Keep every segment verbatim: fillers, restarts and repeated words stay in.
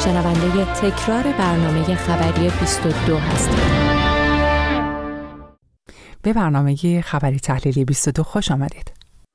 شنونده تکرار برنامه خبری بیست و دو هستید. به برنامه خبری تحلیلی بیست و دو خوش آمدید.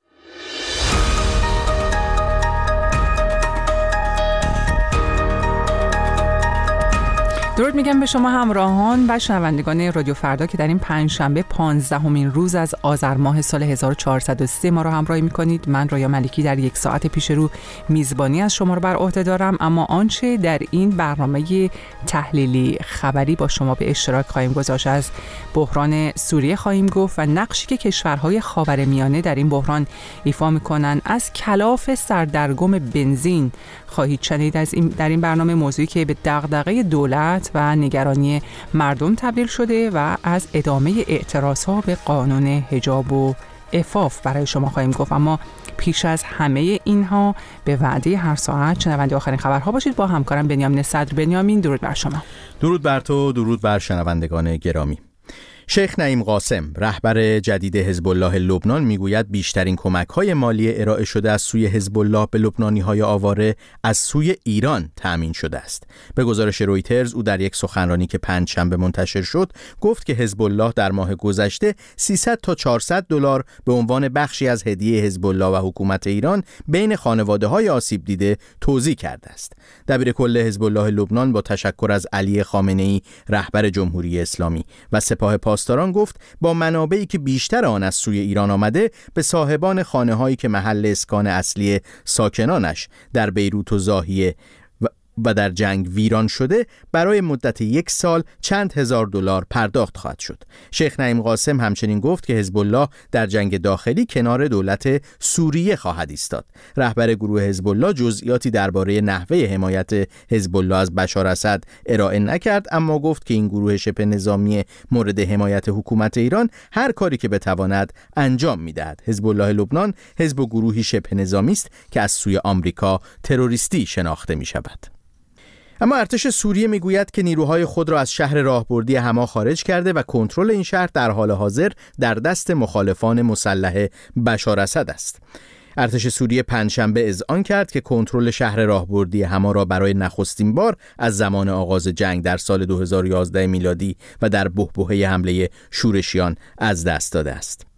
درود میگم به شما همراهان و شنوندگان رادیو فردا که در این پنجشنبه پانزدهمین روز از آذر ماه سال هزار و چهارصد و سه ما رو همراهی میکنید. من رایا ملکی در یک ساعت پیش رو میزبانی از شما رو بر عهده دارم، اما آنچه در این برنامه تحلیلی خبری با شما به اشتراک خواهیم گذاشت از بحران سوریه خواهیم گفت و نقشی که کشورهای خاورمیانه در این بحران ایفا میکنن. از کلاف سردرگم بنزین خواهید شنید از این در این برنامه، موضوعی که به دغدغه دولت و نگرانی مردم تبدیل شده و از ادامه اعتراضها به قانون حجاب و عفاف برای شما خواهیم گفت. اما پیش از همه اینها به وعده هر ساعت شنونده آخرین خبرها باشید با همکارم بنیامین صدر. بنیامین، درود بر شما. درود بر تو، درود بر شنوندگان گرامی. شیخ نعیم قاسم رهبر جدید حزب الله لبنان میگوید بیشترین کمک‌های مالی ارائه شده از سوی حزب الله به لبنانی‌های آواره از سوی ایران تأمین شده است. به گزارش رویترز او در یک سخنرانی که پنجشنبه منتشر شد گفت که حزب الله در ماه گذشته سیصد تا چهارصد دلار به عنوان بخشی از هدیه حزب الله و حکومت ایران بین خانواده‌های آسیب دیده توزیع کرده است. دبیر کل حزب الله لبنان با تشکر از علی خامنه‌ای رهبر جمهوری اسلامی و سپاه پاسداران گفت با منابعی که بیشتر آن از سوی ایران آمده به صاحبان خانه‌هایی که محل اسکان اصلی ساکنانش در بیروت و ضاحیه و در جنگ ویران شده برای مدت یک سال چند هزار دلار پرداخت خواهد شد. شیخ نعیم قاسم همچنین گفت که حزب الله در جنگ داخلی کنار دولت سوریه خواهد ایستاد. رهبر گروه حزب الله جزئیاتی درباره نحوه حمایت حزب الله از بشار اسد ارائه نکرد، اما گفت که این گروه شبه نظامی مورد حمایت حکومت ایران هر کاری که بتواند انجام می‌دهد. حزب الله لبنان حزب و گروهی شبه نظامی است که از سوی آمریکا تروریستی شناخته می‌شود. اما ارتش سوریه میگوید که نیروهای خود را از شهر راهبردی حما خارج کرده و کنترل این شهر در حال حاضر در دست مخالفان مسلح بشار اسد است. ارتش سوریه پنجشنبه اذعان کرد که کنترل شهر راهبردی حما را برای نخستین بار از زمان آغاز جنگ در سال دو هزار و یازده میلادی و در بحبوحه حمله شورشیان از دست داده است.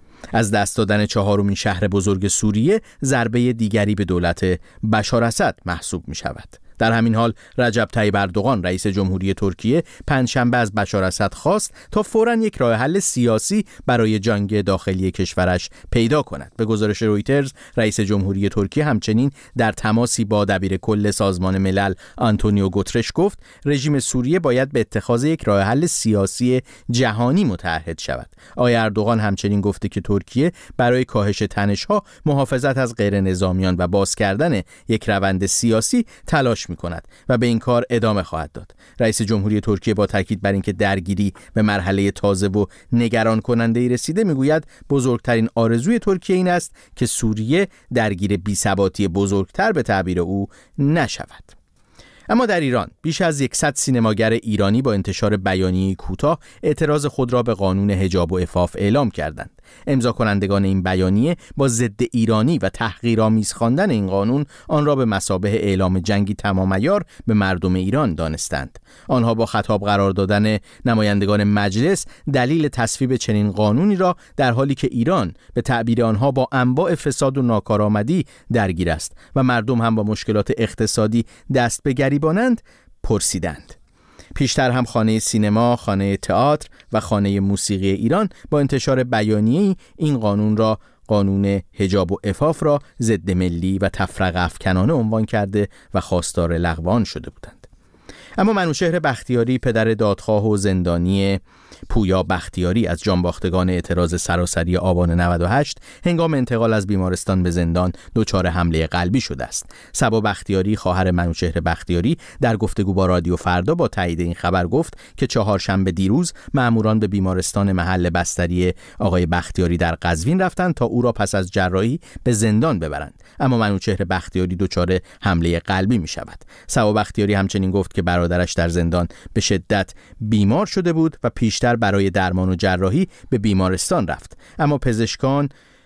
از دست دادن چهارمین شهر بزرگ سوریه ضربه دیگری به دولت بشار اسد محسوب می شود. در همین حال رجب طیب اردوغان رئیس جمهوری ترکیه پنجشنبه از بشار اسد خواست تا فوراً یک راه حل سیاسی برای جنگ داخلی کشورش پیدا کند. به گزارش رویترز رئیس جمهوری ترکیه همچنین در تماسی با دبیر کل سازمان ملل آنتونیو گوترش گفت رژیم سوریه باید به اتخاذ یک راه حل سیاسی جهانی متعهد شود. آقای اردوغان همچنین گفته که ترکیه برای کاهش تنش‌ها، محافظت از غیر نظامیان و باز کردن یک روند سیاسی تلاش می‌کند و به این کار ادامه خواهد داد. رئیس جمهوری ترکیه با تاکید بر اینکه درگیری به مرحله تازه و نگران کننده‌ای رسیده میگوید بزرگترین آرزوی ترکیه این است که سوریه درگیر بی‌ثباتی بزرگتر به تعبیر او نشود. اما در ایران بیش از صد سینماگر ایرانی با انتشار بیانیه کوتاه اعتراض خود را به قانون حجاب و عفاف اعلام کردند. امضا کنندگان این بیانیه با ضد ایرانی و تحقیرآمیز خواندن این قانون آن را به مثابه اعلام جنگی تمام‌عیار به مردم ایران دانستند. آنها با خطاب قرار دادن نمایندگان مجلس دلیل تصویب چنین قانونی را در حالی که ایران به تعبیر آنها با انواع فساد و ناکارآمدی درگیر است و مردم هم با مشکلات اقتصادی دست به گریبانند پرسیدند. پیشتر هم خانه سینما، خانه تئاتر و خانه موسیقی ایران با انتشار بیانیه‌ای این قانون را قانون حجاب و عفاف را ضد ملی و تفرقه افکنانه عنوان کرده و خواستار لغو آن شده بودند. اما منوچهر بختیاری پدر دادخواه و زندانی پویا بختیاری از جانباختگان اعتراض سراسری آبان نود و هشت هنگام انتقال از بیمارستان به زندان دچار حمله قلبی شده است. صبا بختیاری خواهر منوچهر بختیاری در گفتگو با رادیو فردا با تایید این خبر گفت که چهارشنبه دیروز مأموران به بیمارستان محل بستری آقای بختیاری در قزوین رفتند تا او را پس از جراحی به زندان ببرند، اما منوچهر بختیاری دچار حمله قلبی می شود. صبا بختیاری همچنین گفت که برادرش در زندان به شدت بیمار شده بود و پیشتر برای درمان و جراحی به بیمارستان رفت، اما پزشکان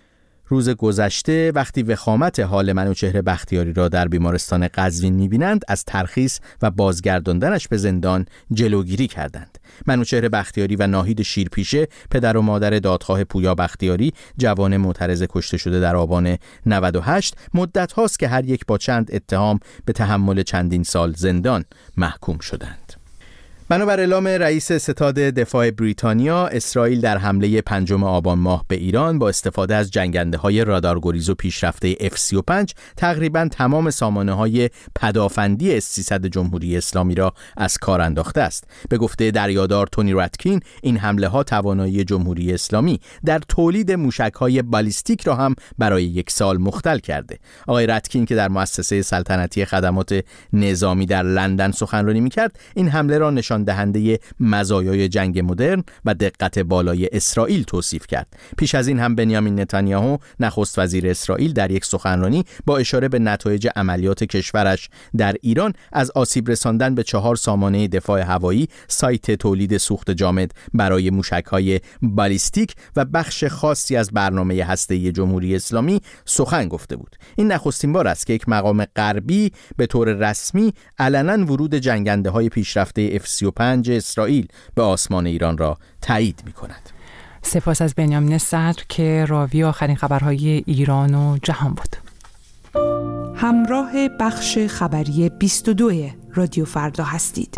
روز گذشته وقتی وخامت حال منوچهر بختیاری را در بیمارستان قزوین می‌بینند از ترخیص و بازگرداندنش به زندان جلوگیری کردند. منوچهر بختیاری و ناهید شیرپیشه پدر و مادر دادخواه پویا بختیاری جوان معترض کشته شده در آبان نود و هشت مدت هاست که هر یک با چند اتهام به تحمل چندین سال زندان محکوم شدند. بنابر اعلام رئیس ستاد دفاع بریتانیا، اسرائیل در حمله پنجم آبان ماه به ایران با استفاده از جنگنده‌های رادارگریز و پیشرفته اف سی و پنج تقریباً تمام سامانه‌های پدافندی اس سیصد جمهوری اسلامی را از کار انداخته است. به گفته دریادار تونی راتکین، این حمله‌ها توانایی جمهوری اسلامی در تولید موشک‌های بالیستیک را هم برای یک سال مختل کرده. آقای راتکین که در مؤسسه سلطنتی خدمات نظامی در لندن سخنرانی می‌کرد، این حمله را نشان دهنده مزایای جنگ مدرن و دقت بالای اسرائیل توصیف کرد. پیش از این هم بنیامین نتانیاهو نخست وزیر اسرائیل در یک سخنرانی با اشاره به نتایج عملیات کشورش در ایران از آسیب رساندن به چهار سامانه دفاع هوایی، سایت تولید سوخت جامد برای موشک‌های بالیستیک و بخش خاصی از برنامه هسته‌ای جمهوری اسلامی سخن گفته بود. این نخستین بار است که یک مقام غربی به طور رسمی علنا ورود جنگنده‌های پیشرفته اف سی و پنج اسرائیل به آسمان ایران را تایید می‌کند. سپاس از بنیامین صدر که راوی آخرین خبرهای ایران و جهان بود. همراه بخش خبری بیست و دو رادیو فردا هستید.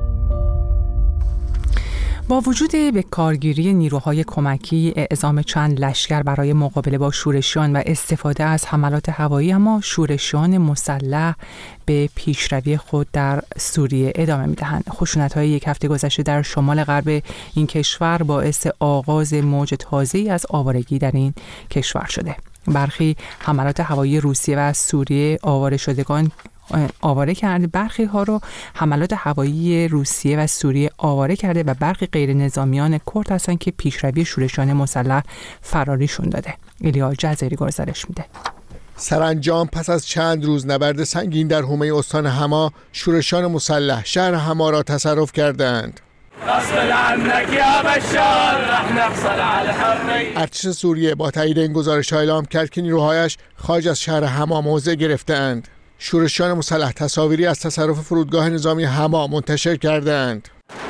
با وجود به کارگیری نیروهای کمکی اعزام چند لشکر برای مقابله با شورشیان و استفاده از حملات هوایی، اما شورشیان مسلح به پیشروی خود در سوریه ادامه می‌دهند. خشونت‌های یک هفته گذشته در شمال غرب این کشور باعث آغاز موج تازه‌ای از آوارگی در این کشور شده. برخی حملات هوایی روسیه و سوریه آواره شدگان آواره کرده، برخی ها رو حملات هوایی روسیه و سوریه آواره کرده و برخی غیر نظامیان کرد هستن که پیشروی شورشیان مسلح فراریشون داده. ایلیا جزیری گزارش میده. سرانجام پس از چند روز نبرد سنگین در حومه استان حما، شورشیان مسلح شهر حما را تصرف کردند. ارتش سوریه با تایید این گزارش اعلام کرد که نیروهایش خارج از شهر حما موضع گرفتند. شورشیان مسلح تصاویری از تصرف فرودگاه نظامی حما منتشر کردند.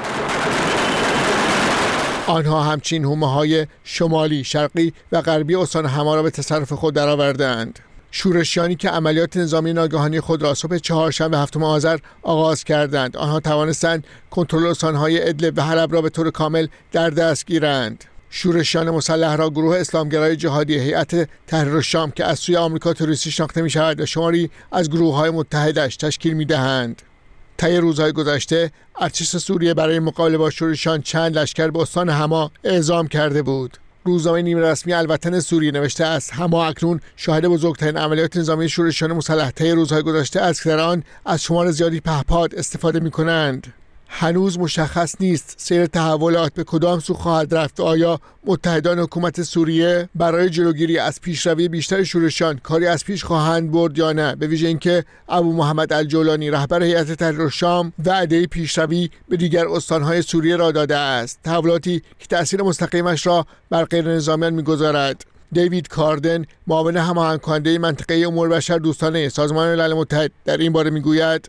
آنها همچنین حومه‌های شمالی، شرقی و غربی استان حما را به تصرف خود درآوردند. شورشیانی که عملیات نظامی ناگهانی خود را صبح چهارشنبه هفتم آذر آغاز کردند، آنها توانستند کنترل استان‌های ادلب و حلب را به طور کامل در دست گیرند. شورشیان مسلح را گروه اسلامگرای جهادی هیئت تحریر الشام که از سوی آمریکا تروریستی شناخته می‌شود و شماری از گروه‌های متحدش تشکیل می‌دهند. طی روزهای گذشته ارتش سوریه برای مقابله با شورشیان چند لشکر به استان حما اعزام کرده بود. روزنامه نیمه رسمی الوطن سوریه نوشته است حما اکنون شاهد بزرگترین عملیات نظامی شورشیان مسلح طی روزهای گذشته است که در آن از شمار زیادی پهپاد استفاده می‌کنند. هنوز مشخص نیست سیر تحولات به کدام سو خواهد رفت و آیا متحدان حکومت سوریه برای جلوگیری از پیشروی بیشتر شورشیان کاری از پیش خواهند برد یا نه، به ویژه اینکه ابو محمد الجولانی رهبر هیئت تحریر الشام وعده پیشروی به دیگر استانهای سوریه را داده است، تحولاتی که تأثیر مستقیمش را بر غیر نظامیان می‌گذارد. دیوید کاردن، معاون هماهنگ کننده منطقه امور بشر دوستانه سازمان ملل متحد در این باره می‌گوید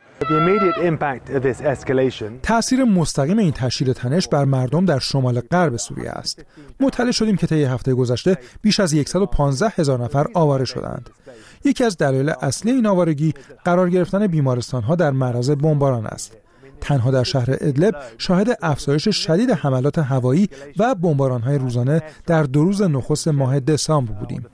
تأثیر مستقیم این تشدید تنش بر مردم در شمال غرب سوریه است. مطلع شدیم که طی هفته گذشته بیش از صد و پانزده هزار نفر آواره شدند. یکی از دلایل اصلی این آوارگی قرار گرفتن بیمارستان‌ها در معرض بمباران است. تنها در شهر ادلب شاهد افزایش شدید حملات هوایی و بمباران‌های روزانه در دو روز نخست ماه دسامبر بودیم.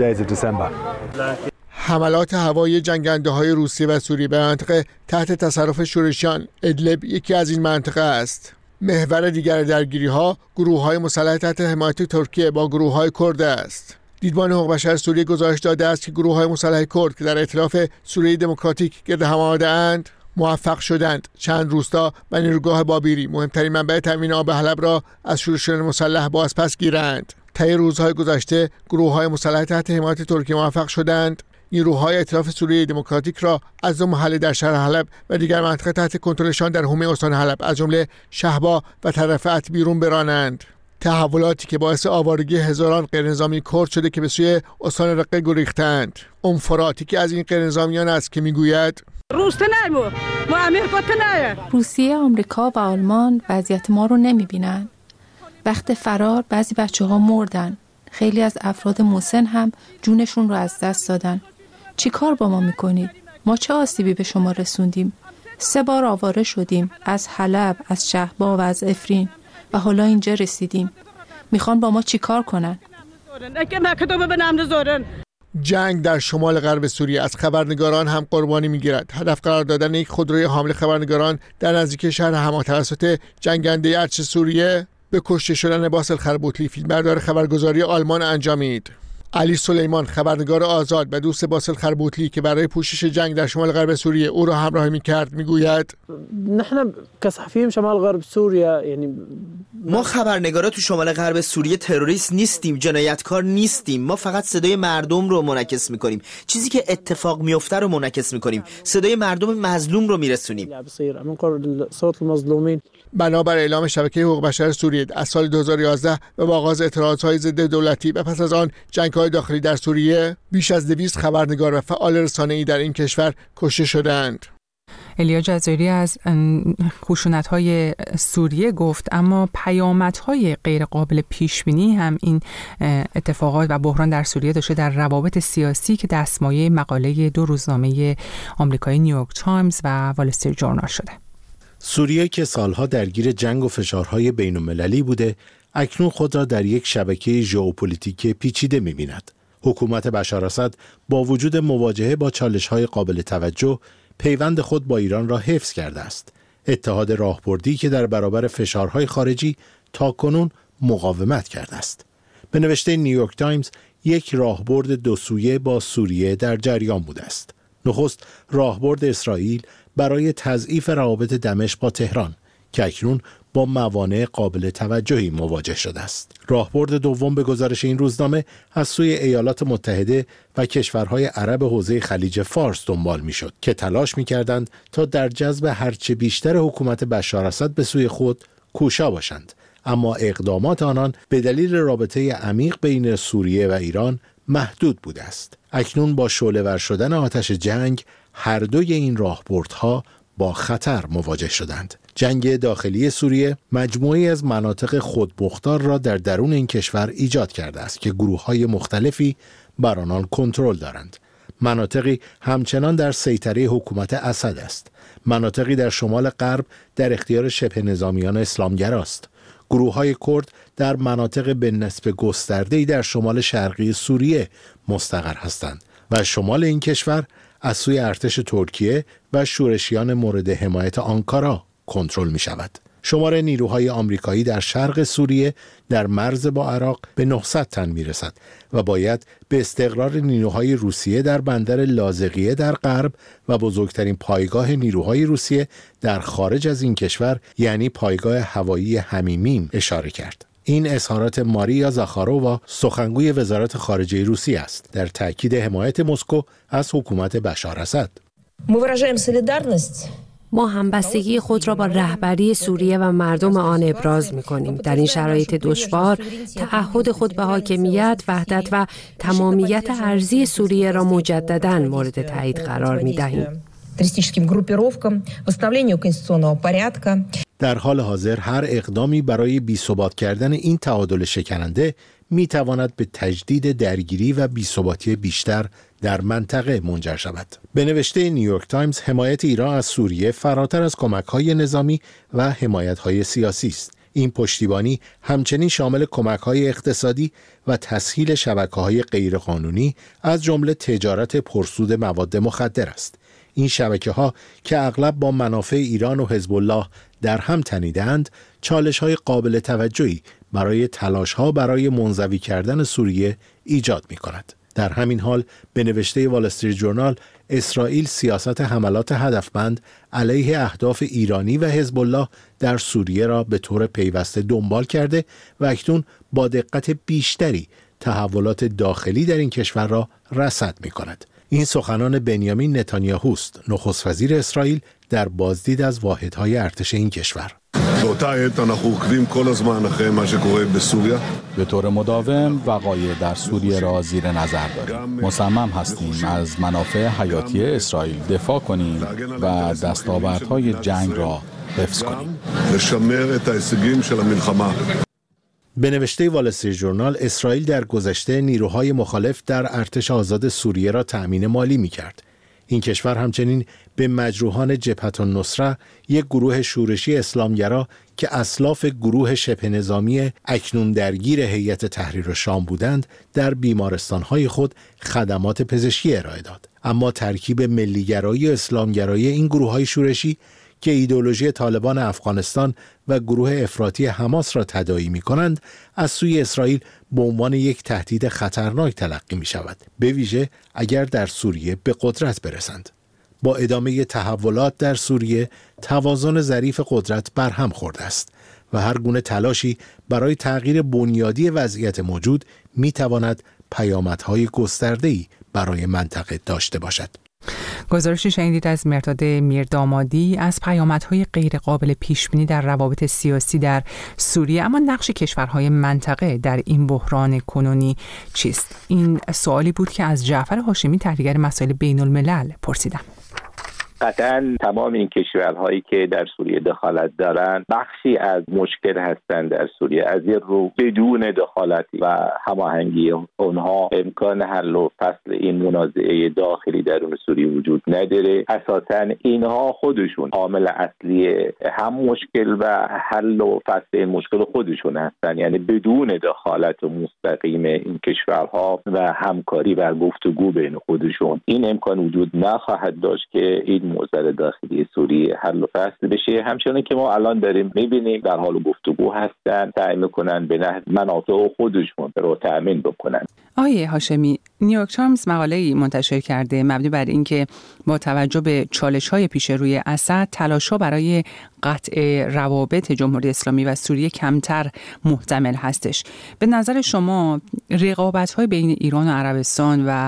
حملات هوایی جنگنده‌های روسیه و سوریه به منطقه تحت تصرف شورشیان ادلب یکی از این منطقه است. محور دیگر درگیری‌ها گروه‌های مسلح تحت حمایت ترکیه با گروه‌های کرد است. دیدبان حقوق بشر سوریه گزارش داده است که گروه‌های مسلح کرد که در ائتلاف سوریه دموکراتیک گرد هم آمده‌اند موفق شدند چند روستا و نیروگاه بابیری، مهمترین منبع تامین آب حلب، را از شورشیان مسلح باز پس گیرند. طی روزهای گذشته گروه‌های مسلح تحت حمایت ترکیه موفق شدند نیروهای ائتلاف سوریه دموکراتیک را از دو محله در شهر حلب و دیگر مناطق تحت کنترلشان در حومه استان حلب از جمله شهبا و ترفعت بیرون برانند. تحولاتی که باعث آوارگی هزاران غیرنظامی کرد شده که به سوی استان رقه گریختند. ام فراتی که از این غیرنظامیان است که میگوید روسیه، آمریکا و آلمان وضعیت ما رو نمیبینن. وقت فرار بعضی بچه ها مردن. خیلی از افراد مسن هم جونشون رو از دست دادن. چی کار با ما میکنید؟ ما چه آسیبی به شما رسوندیم؟ سه بار آواره شدیم، از حلب، از شهبا و از افرین، و حالا اینجا رسیدیم. میخوان با ما چی کار کنن؟ جنگ در شمال غرب سوریه از خبرنگاران هم قربانی میگیرد. هدف قرار دادن یک خودروی حامل خبرنگاران در نزدیکی شهر حما توسط جنگنده ارتش سوریه به کشته شدن باسل خربوتلی، فیلمبردار خبرگزاری آلمان، انجامید. علی سلیمان، خبرنگار آزاد و دوست باسل خربوتلی که برای پوشش جنگ در شمال غرب سوریه او را همراهی می‌کرد، میگوید نحن كصحفيين شمال غرب سوريا یعنی ما خبرنگارا تو شمال غرب سوریه تروریست نیستیم، جنایتکار نیستیم. ما فقط صدای مردم رو منعکس می‌کنیم. چیزی که اتفاق میفته رو منعکس می‌کنیم. صدای مردم مظلوم رو میرسونیم. صوت المظلومین. بنابر اعلام شبکه حقوق بشر سوریه از سال دو هزار و یازده و با آغاز اعتراضهای ضد دولتی و پس از آن جنگ‌های داخلی در سوریه، بیش از دویست خبرنگار و فعال رسانه‌ای در این کشور کشته شدند. الیا جزایری از خشونت‌های سوریه گفت، اما پیامدهای غیرقابل پیش‌بینی هم این اتفاقات و بحران در سوریه داشته در روابط سیاسی که دستمایه مقاله دو روزنامه آمریکایی نیویورک تایمز و وال استریت ژورنال شده. سوریه که سالها درگیر جنگ و فشارهای بین‌المللی بوده، اکنون خود را در یک شبکه ژئوپلیتیک پیچیده می‌بیند. حکومت بشار اسد با وجود مواجهه با چالش‌های قابل توجه، پیوند خود با ایران را حفظ کرده است. اتحاد راهبردی که در برابر فشارهای خارجی تاکنون مقاومت کرده است. به نوشته نیویورک تایمز، یک راهبرد دو سویه با سوریه در جریان بوده است. نخست راهبرد اسرائیل برای تضعیف روابط دمشق با تهران که اکنون با موانع قابل توجهی مواجه شده است. راهبرد دوم به گزارش این روزنامه از سوی ایالات متحده و کشورهای عرب حوزه خلیج فارس دنبال می‌شد که تلاش می‌کردند تا در جذب هرچه بیشتر حکومت بشار اسد به سوی خود کوشا باشند، اما اقدامات آنان به دلیل رابطه عمیق بین سوریه و ایران محدود بوده است. اکنون با شعله‌ور شدن آتش جنگ، هر دوی این راهبردها با خطر مواجه شدند. جنگ داخلی سوریه مجموعی از مناطق خودمختار را در درون این کشور ایجاد کرده است که گروه‌های مختلفی بر آنان کنترل دارند. مناطقی همچنان در سیطره حکومت اسد است. مناطقی در شمال غرب در اختیار شبه نظامیان اسلامگراست. گروه‌های کرد در مناطق به نسبت گسترده‌ای در شمال شرقی سوریه مستقر هستند و شمال این کشور از سوی ارتش ترکیه و شورشیان مورد حمایت آنکارا کنترل می شود. شمار نیروهای آمریکایی در شرق سوریه در مرز با عراق به نهصد تن می رسد و باید به استقرار نیروهای روسیه در بندر لاذقیه در غرب و بزرگترین پایگاه نیروهای روسیه در خارج از این کشور، یعنی پایگاه هوایی حمیمیم، اشاره کرد. این اظهارات ماریا زاخارووا، سخنگوی وزارت خارجه روسیه است، در تأکید حمایت مسکو از حکومت بشار اسد. ما همبستگی خود را با رهبری سوریه و مردم آن ابراز می‌کنیم. در این شرایط دشوار، تعهد خود به حاکمیت، وحدت و تمامیت ارضی سوریه را مجدداً مورد تایید قرار می‌دهیم. در حال حاضر هر اقدامی برای بی‌ثبات کردن این تعادل شکننده می‌تواند به تجدید درگیری و بی‌ثباتی بیشتر در منطقه منجر شود. به نوشته نیویورک تایمز، حمایت ایران از سوریه فراتر از کمک‌های نظامی و حمایت‌های سیاسی است. این پشتیبانی همچنین شامل کمک‌های اقتصادی و تسهیل شبکه‌های غیرقانونی از جمله تجارت پرسود مواد مخدر است. این شبکه‌ها که اغلب با منافع ایران و حزب الله در هم تنیدند، چالش‌های قابل توجهی برای تلاش‌ها برای منزوی کردن سوریه ایجاد می‌کند. در همین حال به نوشته وال استریت ژورنال، اسرائیل سیاست حملات هدفمند علیه اهداف ایرانی و حزب الله در سوریه را به طور پیوسته دنبال کرده و اکنون با دقت بیشتری تحولات داخلی در این کشور را رصد می‌کند. این سخنان بنیامین نتانیاهو است، نخست وزیر اسرائیل، در بازدید از واحدهای ارتش این کشور. به طور مداوم وقایع در سوریه را زیر نظر داریم. مصمم هستیم از منافع حیاتی اسرائیل دفاع کنیم و دستاوردهای جنگ را حفظ کنیم. به نوشته وال استریت ژورنال، اسرائیل در گذشته نیروهای مخالف در ارتش آزاد سوریه را تأمین مالی می‌کرد. این کشور همچنین به مجروحان جبهة النصره، یک گروه شورشی اسلامگرا که اسلاف گروه شبه نظامی اکنون درگیر هیئت تحریر شام بودند، در بیمارستان‌های خود خدمات پزشکی ارائه داد. اما ترکیب ملیگرایی و اسلامگرایی این گروه‌های شورشی که ایدئولوژی طالبان افغانستان و گروه افراطی حماس را تداعی می‌کنند، از سوی اسرائیل به عنوان یک تهدید خطرناک تلقی می‌شود، به ویژه اگر در سوریه به قدرت برسند. با ادامه تحولات در سوریه، توازن ظریف قدرت برهم خورده است و هر گونه تلاشی برای تغییر بنیادی وضعیت موجود می‌تواند پیامدهای گسترده‌ای برای منطقه داشته باشد. گزارشی شنیدید از مرداد میردامادی از پیامدهای غیرقابل پیشبینی در روابط سیاسی در سوریه. اما نقش کشورهای منطقه در این بحران کنونی چیست؟ این سوالی بود که از جعفر هاشمی، تحلیلگر مسائل بین الملل، پرسیدم. قطعاً تمام این کشورهایی که در سوریه دخالت دارند بخشی از مشکل هستند در سوریه. از این رو بدون دخالت و هماهنگی اونها امکان حل و فصل این منازعه داخلی درون سوریه وجود نداره. اساساً اینها خودشون عامل اصلی هم مشکل و حل و فصل این مشکل خودشون هستند. یعنی بدون دخالت مستقیم این کشورها و همکاری و گفتگو بین خودشون این امکان وجود نخواهد داشت که این موضوع داخلی سوریه حل و فصل بشه. همچنان که ما الان داریم میبینیم در حال گفتگو هستن، سعی میکنن به نحو منافع خودشون رو تأمین بکنن. آیه هاشمی، نیویورک تایمز مقاله‌ای منتشر کرده مبنی بر اینکه با توجه به چالش‌های پیش روی اسد، تلاش‌ها برای قطع روابط جمهوری اسلامی و سوریه کمتر محتمل هستش. به نظر شما رقابت‌های بین ایران و عربستان و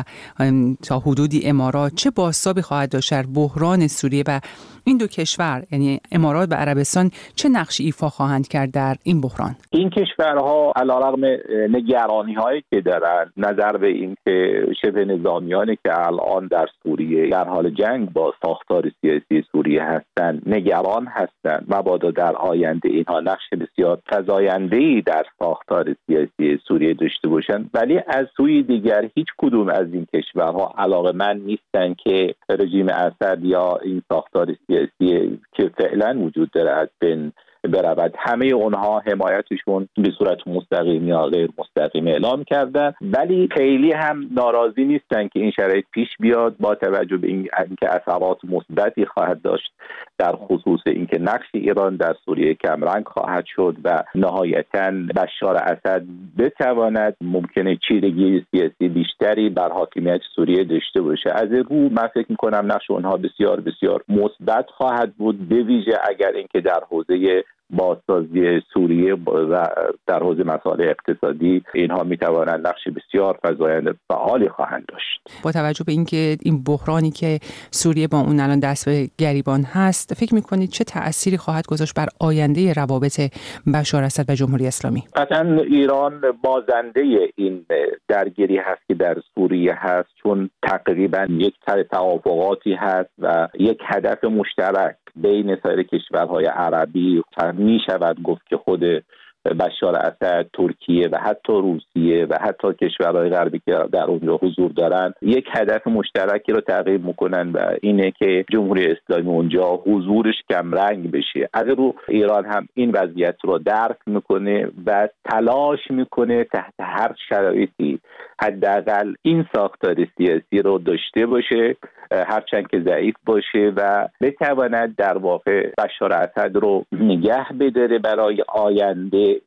تا حدودی امارات چه بازتابی خواهد داشت در بحران سوریه و این دو کشور، یعنی امارات و عربستان، چه نقشی ایفا خواهند کرد در این بحران؟ این کشورها علیرغم نگرانی‌هایی که دارند نظر به این که شبه نظامیانی که الان در سوریه در حال جنگ با ساختار سیاسی سوریه هستند نگران هستند، مبادا در آینده اینها نقش بسیار فزاینده‌ای در ساختار سیاسی سوریه داشته باشند، ولی از سوی دیگر هیچ کدوم از این کشورها علاقه‌مند نیستند که رژیم اسد یا این ساختار سیاسی که فعلا وجود داره از بین برود. همه اونها حمایتشون به صورت مستقیم یا غیر مستقیم اعلام کردن، ولی خیلی هم ناراضی نیستن که این شرایط پیش بیاد، با توجه به اینکه اثرات مثبتی خواهد داشت در خصوص اینکه نقش ایران در سوریه کمرنگ خواهد شد و نهایتاً بشار اسد بتواند ممکنه چیرگی سیاسی بیشتری بر حاکمیت سوریه داشته باشه. از این رو من فکر می‌کنم نقش اونها بسیار بسیار مثبت خواهد بود، به ویژه اگر اینکه در حوزه بازسازی سوریه و در حوزه مسائل اقتصادی اینها میتوانند نقش بسیار فزاینده فعالی خواهند داشت. با توجه به اینکه این بحرانی که سوریه با اون الان دست به گریبان هست، فکر میکنید چه تأثیری خواهد گذاشت بر آینده روابط بشار اسد و جمهوری اسلامی؟ قطعاً ایران بازنده این درگیری هست که در سوریه هست، چون تقریبا یک سر توافقاتی هست و یک هدف مشترک بین سایر کشورهای عربی می شود گفت که خود بشار اسد، ترکیه و حتی روسیه و حتی کشورهای غربی که در اونجا حضور دارند یک هدف مشترکی رو تعقیب میکنن و اینه که جمهوری اسلامی اونجا حضورش کمرنگ بشه. اگر رو ایران هم این وضعیت رو درک میکنه و تلاش میکنه تحت هر شرایطی حداقل این ساختار سیاسی رو داشته باشه، هرچند که ضعیف باشه، و بتواند در واقع بشار اسد رو نگه بداره برای آینده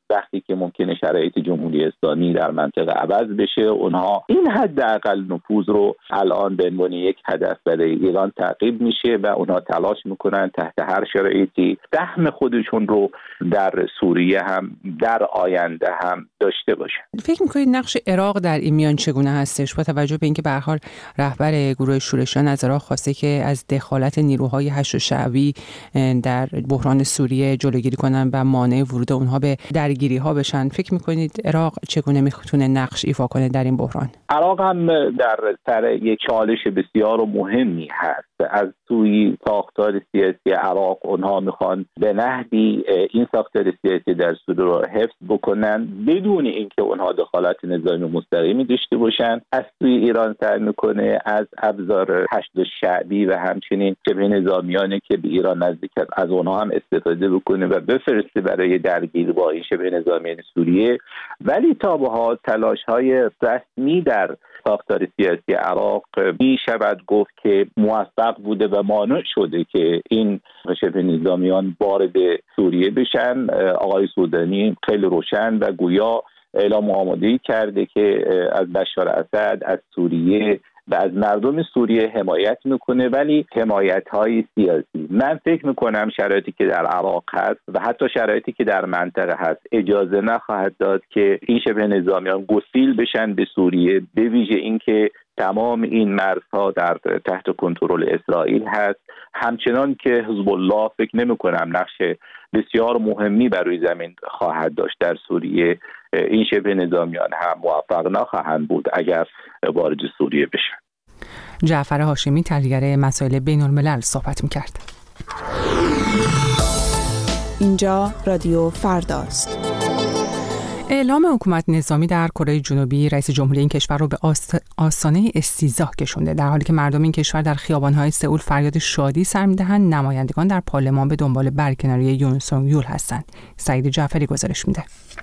وقتی که ممکنه شرایط جمهوری اسلامی در منطقه عوض بشه، اونها این حداقل نفوذ رو الان به عنوان یک هدف برای ایران تعقیب میشه و اونها تلاش میکنن تحت هر شرایطی سهم خودشون رو در سوریه هم در آینده هم داشته باشن. فکر میکنید نقش عراق در این میان چگونه هستش با توجه به اینکه به هر حال رهبر گروه شورشیان از عراق خواسته که از دخالت نیروهای هشت شعبی در بحران سوریه جلوگیری کنن و مانع ورود اونها به درگیری ها بشن، فکر میکنید عراق چگونه میتونه نقش ایفا کنه در این بحران؟ عراق هم در سر یک چالش بسیار مهمی هست. از سوی ساختار سیاسی عراق اونها میخوان به نحوی این ساختار سیاسی در سوریه رو حفظ بکنن بدون اینکه اونها دخالت نظامی مستقیمی داشته باشن. از سوی ایران سعی میکنه از ابزار هشت شعبی و همچنین شبه نظامیانی که به ایران نزدیک است از اونها هم استفاده بکنه و بفرسته برای درگیری با این شبه نظامیان سوریه. ولی تا به حال تلاش‌های رسمی در ساختار سیاسی عراق می شود گفت که موفق بوده و مانع شده که این شبه نظامیان وارد سوریه بشن. آقای سودانی خیلی روشن و گویا اعلام آمادگی کرده که از بشار اسد، از سوریه و از مردم سوریه حمایت میکنه، ولی حمایت‌های سیاسی. من فکر میکنم شرایطی که در عراق هست و حتی شرایطی که در منطقه هست اجازه نخواهد داد که این شبه نظامیان گسیل بشن به سوریه، به ویژه اینکه تمام این مرزها در تحت کنترل اسرائیل هست. همچنان که حزب الله فکر نمی‌کنم نقش بسیار مهمی برای زمین خواهد داشت در سوریه. این شبه نظامیان هم موفق نخواهند بود اگر وارد سوریه بشن. جعفر هاشمی، تحلیلگر مسائل بین الملل، صحبت می‌کرد. اینجا رادیو فرداست. اعلام حکومت نظامی در کره جنوبی رئیس جمهوری این کشور رو به آستانه استیضاح کشونده. در حالی که مردم این کشور در خیابان‌های سئول فریاد شادی سر می‌دهند، نمایندگان در پارلمان به دنبال برکناری یون سونگ یول هستند. سعید جعفری گزارش میده.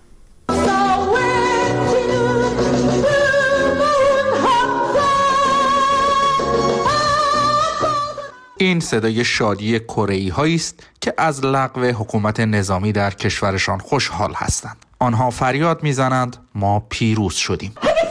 این صدای شادی کره‌ای‌هایی است که از لغو حکومت نظامی در کشورشان خوشحال هستند. آنها فریاد میزنند ما پیروز شدیم.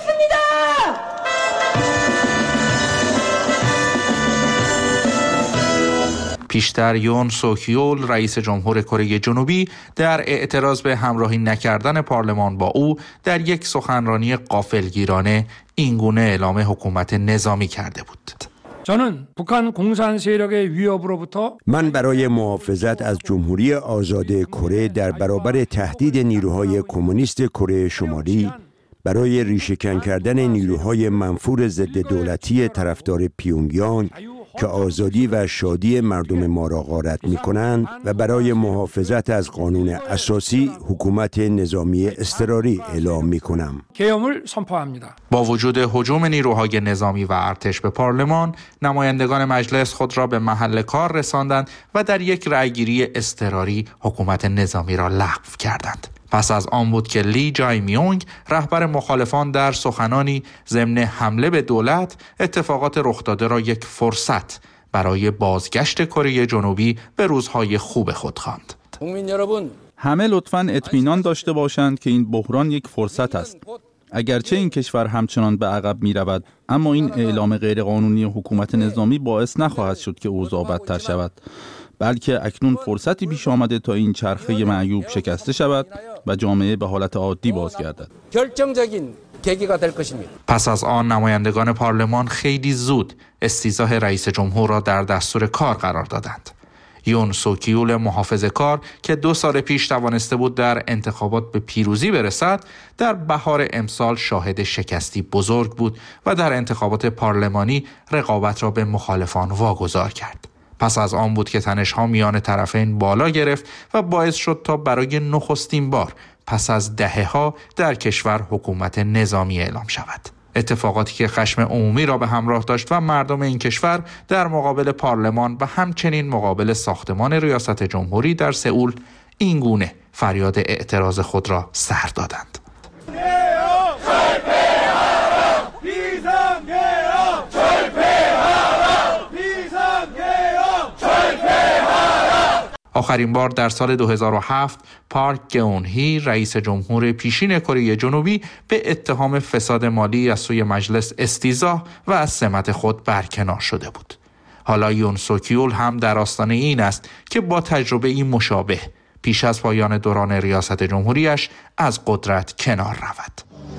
پیشتر یون سوک یول رئیس جمهور کره جنوبی در اعتراض به همراهی نکردن پارلمان با او در یک سخنرانی غافلگیرانه اینگونه اعلام حکومت نظامی کرده بود. من برای محافظت از جمهوری آزاد کره در برابر تهدید نیروهای کمونیست کره شمالی، برای ریشه‌کن کردن نیروهای منفور ضد دولتی طرفدار پیونگیانگ که آزادی و شادی مردم ما را غارت می‌کنند و برای محافظت از قانون اساسی حکومت نظامی اضطراری اعلام می‌کنم. با وجود هجوم نیروهای نظامی و ارتش به پارلمان، نمایندگان مجلس خود را به محل کار رساندند و در یک رأیگیری اضطراری حکومت نظامی را لغو کردند. پس از آن بود که لی جای میونگ رهبر مخالفان در سخنانی ضمن حمله به دولت اتفاقات رخ داده را یک فرصت برای بازگشت کره جنوبی به روزهای خوب خود خواند. همه لطفاً اطمینان داشته باشند که این بحران یک فرصت است. اگرچه این کشور همچنان به عقب می رود، اما این اعلام غیرقانونی حکومت نظامی باعث نخواهد شد که اوضاع بدتر شود، بلکه اکنون فرصتی پیش آمده تا این چرخه معیوب شکسته شود و جامعه به حالت عادی بازگردد. پس از آن نمایندگان پارلمان خیلی زود استیضاح رئیس جمهور را در دستور کار قرار دادند. یون سوک یول محافظه‌کار که دو سال پیش توانسته بود در انتخابات به پیروزی برسد، در بهار امسال شاهد شکستی بزرگ بود و در انتخابات پارلمانی رقابت را به مخالفان واگذار کرد. پس از آن بود که تنش‌ها میان طرفین بالا گرفت و باعث شد تا برای نخستین بار پس از دهه‌ها در کشور حکومت نظامی اعلام شود. اتفاقاتی که خشم عمومی را به همراه داشت و مردم این کشور در مقابل پارلمان و همچنین مقابل ساختمان ریاست جمهوری در سئول اینگونه فریاد اعتراض خود را سر دادند. آخرین بار در سال دو هزار و هفت پارک گئون-هی رئیس جمهور پیشین کره جنوبی به اتهام فساد مالی از سوی مجلس استیضاح و از سمت خود برکنار شده بود. حالا یون سوکیول هم در آستانه این است که با تجربه این مشابه پیش از پایان دوران ریاست جمهوریش از قدرت کنار رود.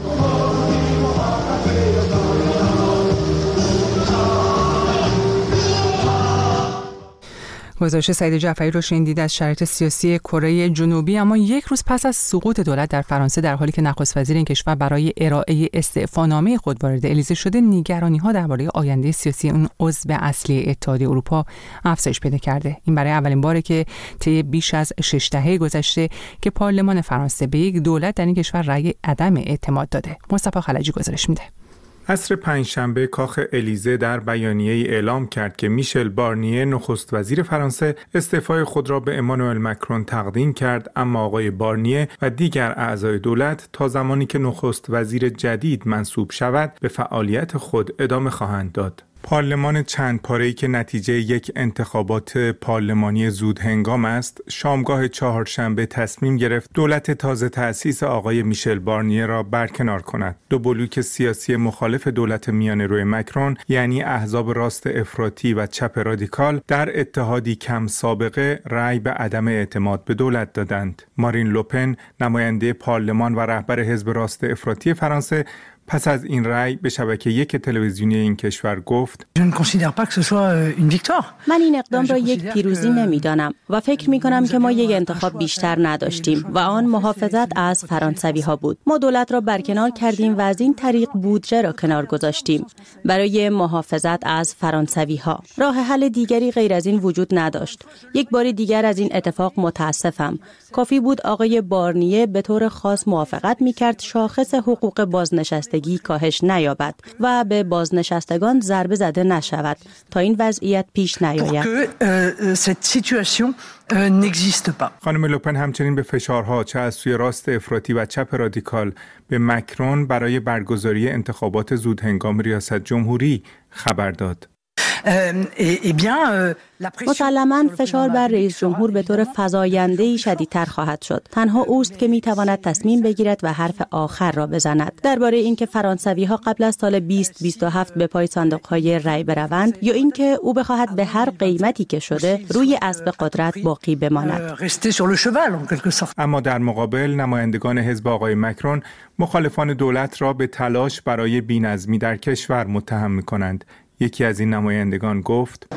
گزارش سعید جعفری رو شنیدید از شرایط سیاسی کره جنوبی. اما یک روز پس از سقوط دولت در فرانسه، در حالی که نخست وزیر این کشور برای ارائه استعفانامه خود وارد الیزه شده، نگرانی‌ها درباره آینده سیاسی اون عضو اصلی اتحادیه اروپا افزایش پیدا کرده. این برای اولین باره که طی بیش از شش دهه گذشته که پارلمان فرانسه به یک دولت در این کشور رأی عدم اعتماد داده. مصطفی خلجی گزارش میده. عصر پنجشنبه کاخ الیزه در بیانیه‌ای اعلام کرد که میشل بارنیه نخست وزیر فرانسه استعفای خود را به امانوئل مکرون تقدیم کرد، اما آقای بارنیه و دیگر اعضای دولت تا زمانی که نخست وزیر جدید منصوب شود به فعالیت خود ادامه خواهند داد. پارلمان چند پاره‌ای که نتیجه یک انتخابات پارلمانی زود هنگام است، شامگاه چهارشنبه تصمیم گرفت دولت تازه تأسیس آقای میشل بارنیه را برکنار کند. دو بلوک سیاسی مخالف دولت میانه‌رو مکرون، یعنی احزاب راست افراطی و چپ رادیکال، در اتحادی کم سابقه رأی به عدم اعتماد به دولت دادند. مارین لوپن، نماینده پارلمان و رهبر حزب راست افراطی فرانسه، پس از این رأی به شبکه یک تلویزیونی این کشور گفت: من این اقدام را یک پیروزی نمی‌دانم و فکر می‌کنم که ما یک انتخاب بیشتر نداشتیم و آن محافظت از فرانسوی‌ها بود. ما دولت را برکنار کردیم و از این طریق بودجه را کنار گذاشتیم برای محافظت از فرانسوی‌ها. راه حل دیگری غیر از این وجود نداشت. یک بار دیگر از این اتفاق متاسفم. کافی بود آقای بارنیه به طور خاص موافقت می‌کرد شاخص حقوق بازنشستگی کاهش نیابد و به بازنشستگان ضربه زده نشود تا این وضعیت پیش نیاید. خانم لوپن همچنین به فشارها چه از سوی راست افراطی و چپ رادیکال به مکرون برای برگزاری انتخابات زودهنگام ریاست جمهوری خبر داد. مسلماً فشار بر رئیس جمهور به طور فزاینده‌ای شدیدتر خواهد شد. تنها اوست که میتواند تصمیم بگیرد و حرف آخر را بزند درباره اینکه فرانسوی‌ها قبل از سال بیست بیست و هفت به پای صندوق‌های رأی بروند یا اینکه او بخواهد به هر قیمتی که شده روی اسب قدرت باقی بماند. اما در مقابل نمایندگان حزب آقای مکرون مخالفان دولت را به تلاش برای بی‌نظمی در کشور متهم می‌کنند. یکی از این نمایندگان گفت: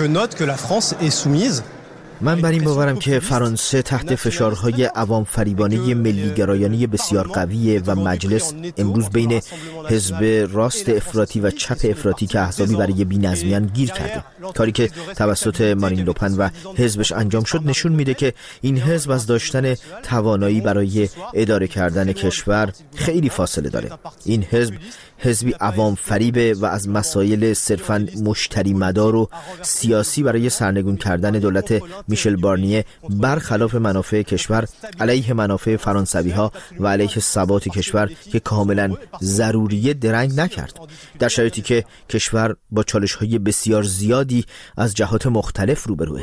من بر این باورم که فرانسه تحت فشارهای عوام فریبانه ملی گرایانه بسیار قویه و مجلس امروز بین حزب راست افراطی و چپ افراطی که احزابی برای بی‌نظمیان گیر کرده. کاری که توسط مارین لوپن و حزبش انجام شد نشون میده که این حزب از داشتن توانایی برای اداره کردن کشور خیلی فاصله داره. این حزب حزبی عوام فریبه و از مسائل صرفاً مشتری مدار و سیاسی برای سرنگون کردن دولت میشل بارنیه برخلاف منافع کشور علیه منافع فرانسوی‌ها و علیه ثبات کشور که کاملاً ضروریه درنگ نکرد، در شرایطی که کشور با چالش‌های بسیار زیادی از جهات مختلف روبروه.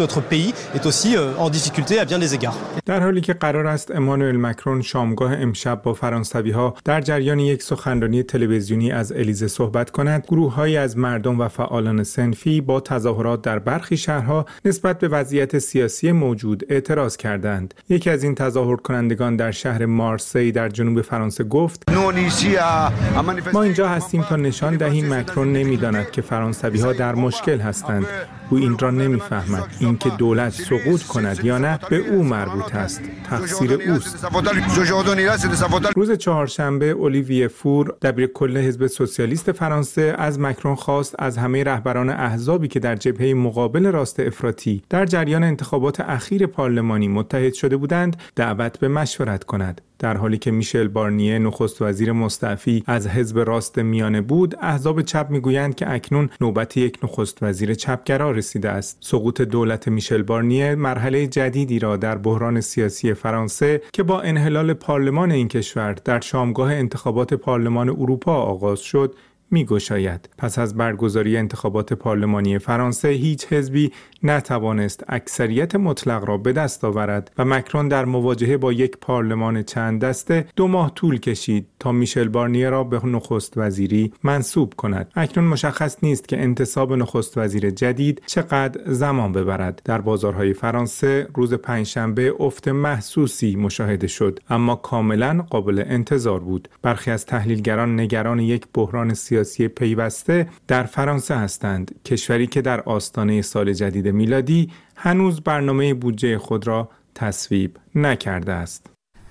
در حالی که قرار است امانوئل مکرون شامگاه امشب با فرانسوی‌ها در جریان یک سخنرانی تلویزیونی از الیزه صحبت کند، گروه‌هایی از مردم و فعالان صنفی با تظاهرات در برخی شهرها نسبت به وضعیت سیاسی موجود اعتراض کردند. یکی از این تظاهر کنندگان در شهر مارسی در جنوب فرانسه گفت: ما اینجا هستیم تا نشان دهیم مکرون نمی‌داند که فرانسوی‌ها در مشکل هستند. او این را نمی‌فهمد. اینکه دولت سقوط کند یا نه به او مربوط است. تقصیر اوست. روز چهارشنبه اولیویه فور، دبیرکل حزب سوسیالیست فرانسه، از مکرون خواست از همه رهبران احزابی که در جبهه مقابل راست افراطی در جریان انتخابات اخیر پارلمانی متحد شده بودند دعوت به مشورت کند. در حالی که میشل بارنیه نخست وزیر مستعفی از حزب راست میانه بود، احزاب چپ میگویند که اکنون نوبت یک نخست وزیر چپگرا رسیده است. سقوط دولت میشل بارنیه مرحله جدیدی را در بحران سیاسی فرانسه که با انحلال پارلمان این کشور در شامگاه انتخابات پارلمان اروپا آغاز شد می‌گشاید. پس از برگزاری انتخابات پارلمانی فرانسه هیچ حزبی نتوانست اکثریت مطلق را به دست آورد و مکرون در مواجهه با یک پارلمان چند دسته دو ماه طول کشید تا میشل بارنیه را به نخست وزیری منصوب کند. اکنون مشخص نیست که انتصاب نخست وزیر جدید چقدر زمان ببرد. در بازارهای فرانسه روز پنجشنبه افت محسوسی مشاهده شد، اما کاملا قابل انتظار بود. برخی از تحلیلگران نگران یک بحران سیاسی پیوسته در فرانسه هستند، کشوری که در آستانه سال جدید میلادی هنوز برنامه بودجه خود را تصویب نکرده است.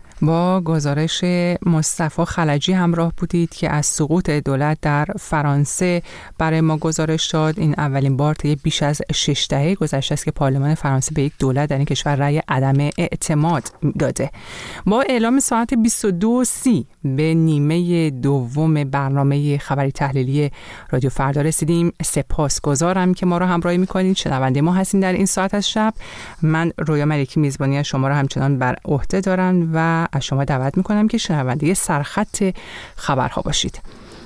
با گزارش مصطفی خلجی همراه بودید که از سقوط دولت در فرانسه برای ما گزارش داد. این اولین بار طی بیش از شش دهه گذشته است که پارلمان فرانسه به یک دولت در این کشور رأی عدم اعتماد داده. با اعلام ساعت بیست و دو و سی به نیمه دوم برنامه خبری تحلیلی رادیو فردا رسیدیم. سپاسگزارم که ما رو همراهی می‌کنید. شنونده ما هستین در این ساعت از شب. من رویا ملکی میزبانی شما رو همچنان بر عهده دارم و از شما دعوت میکنم که شنونده سرخط خبرها باشید.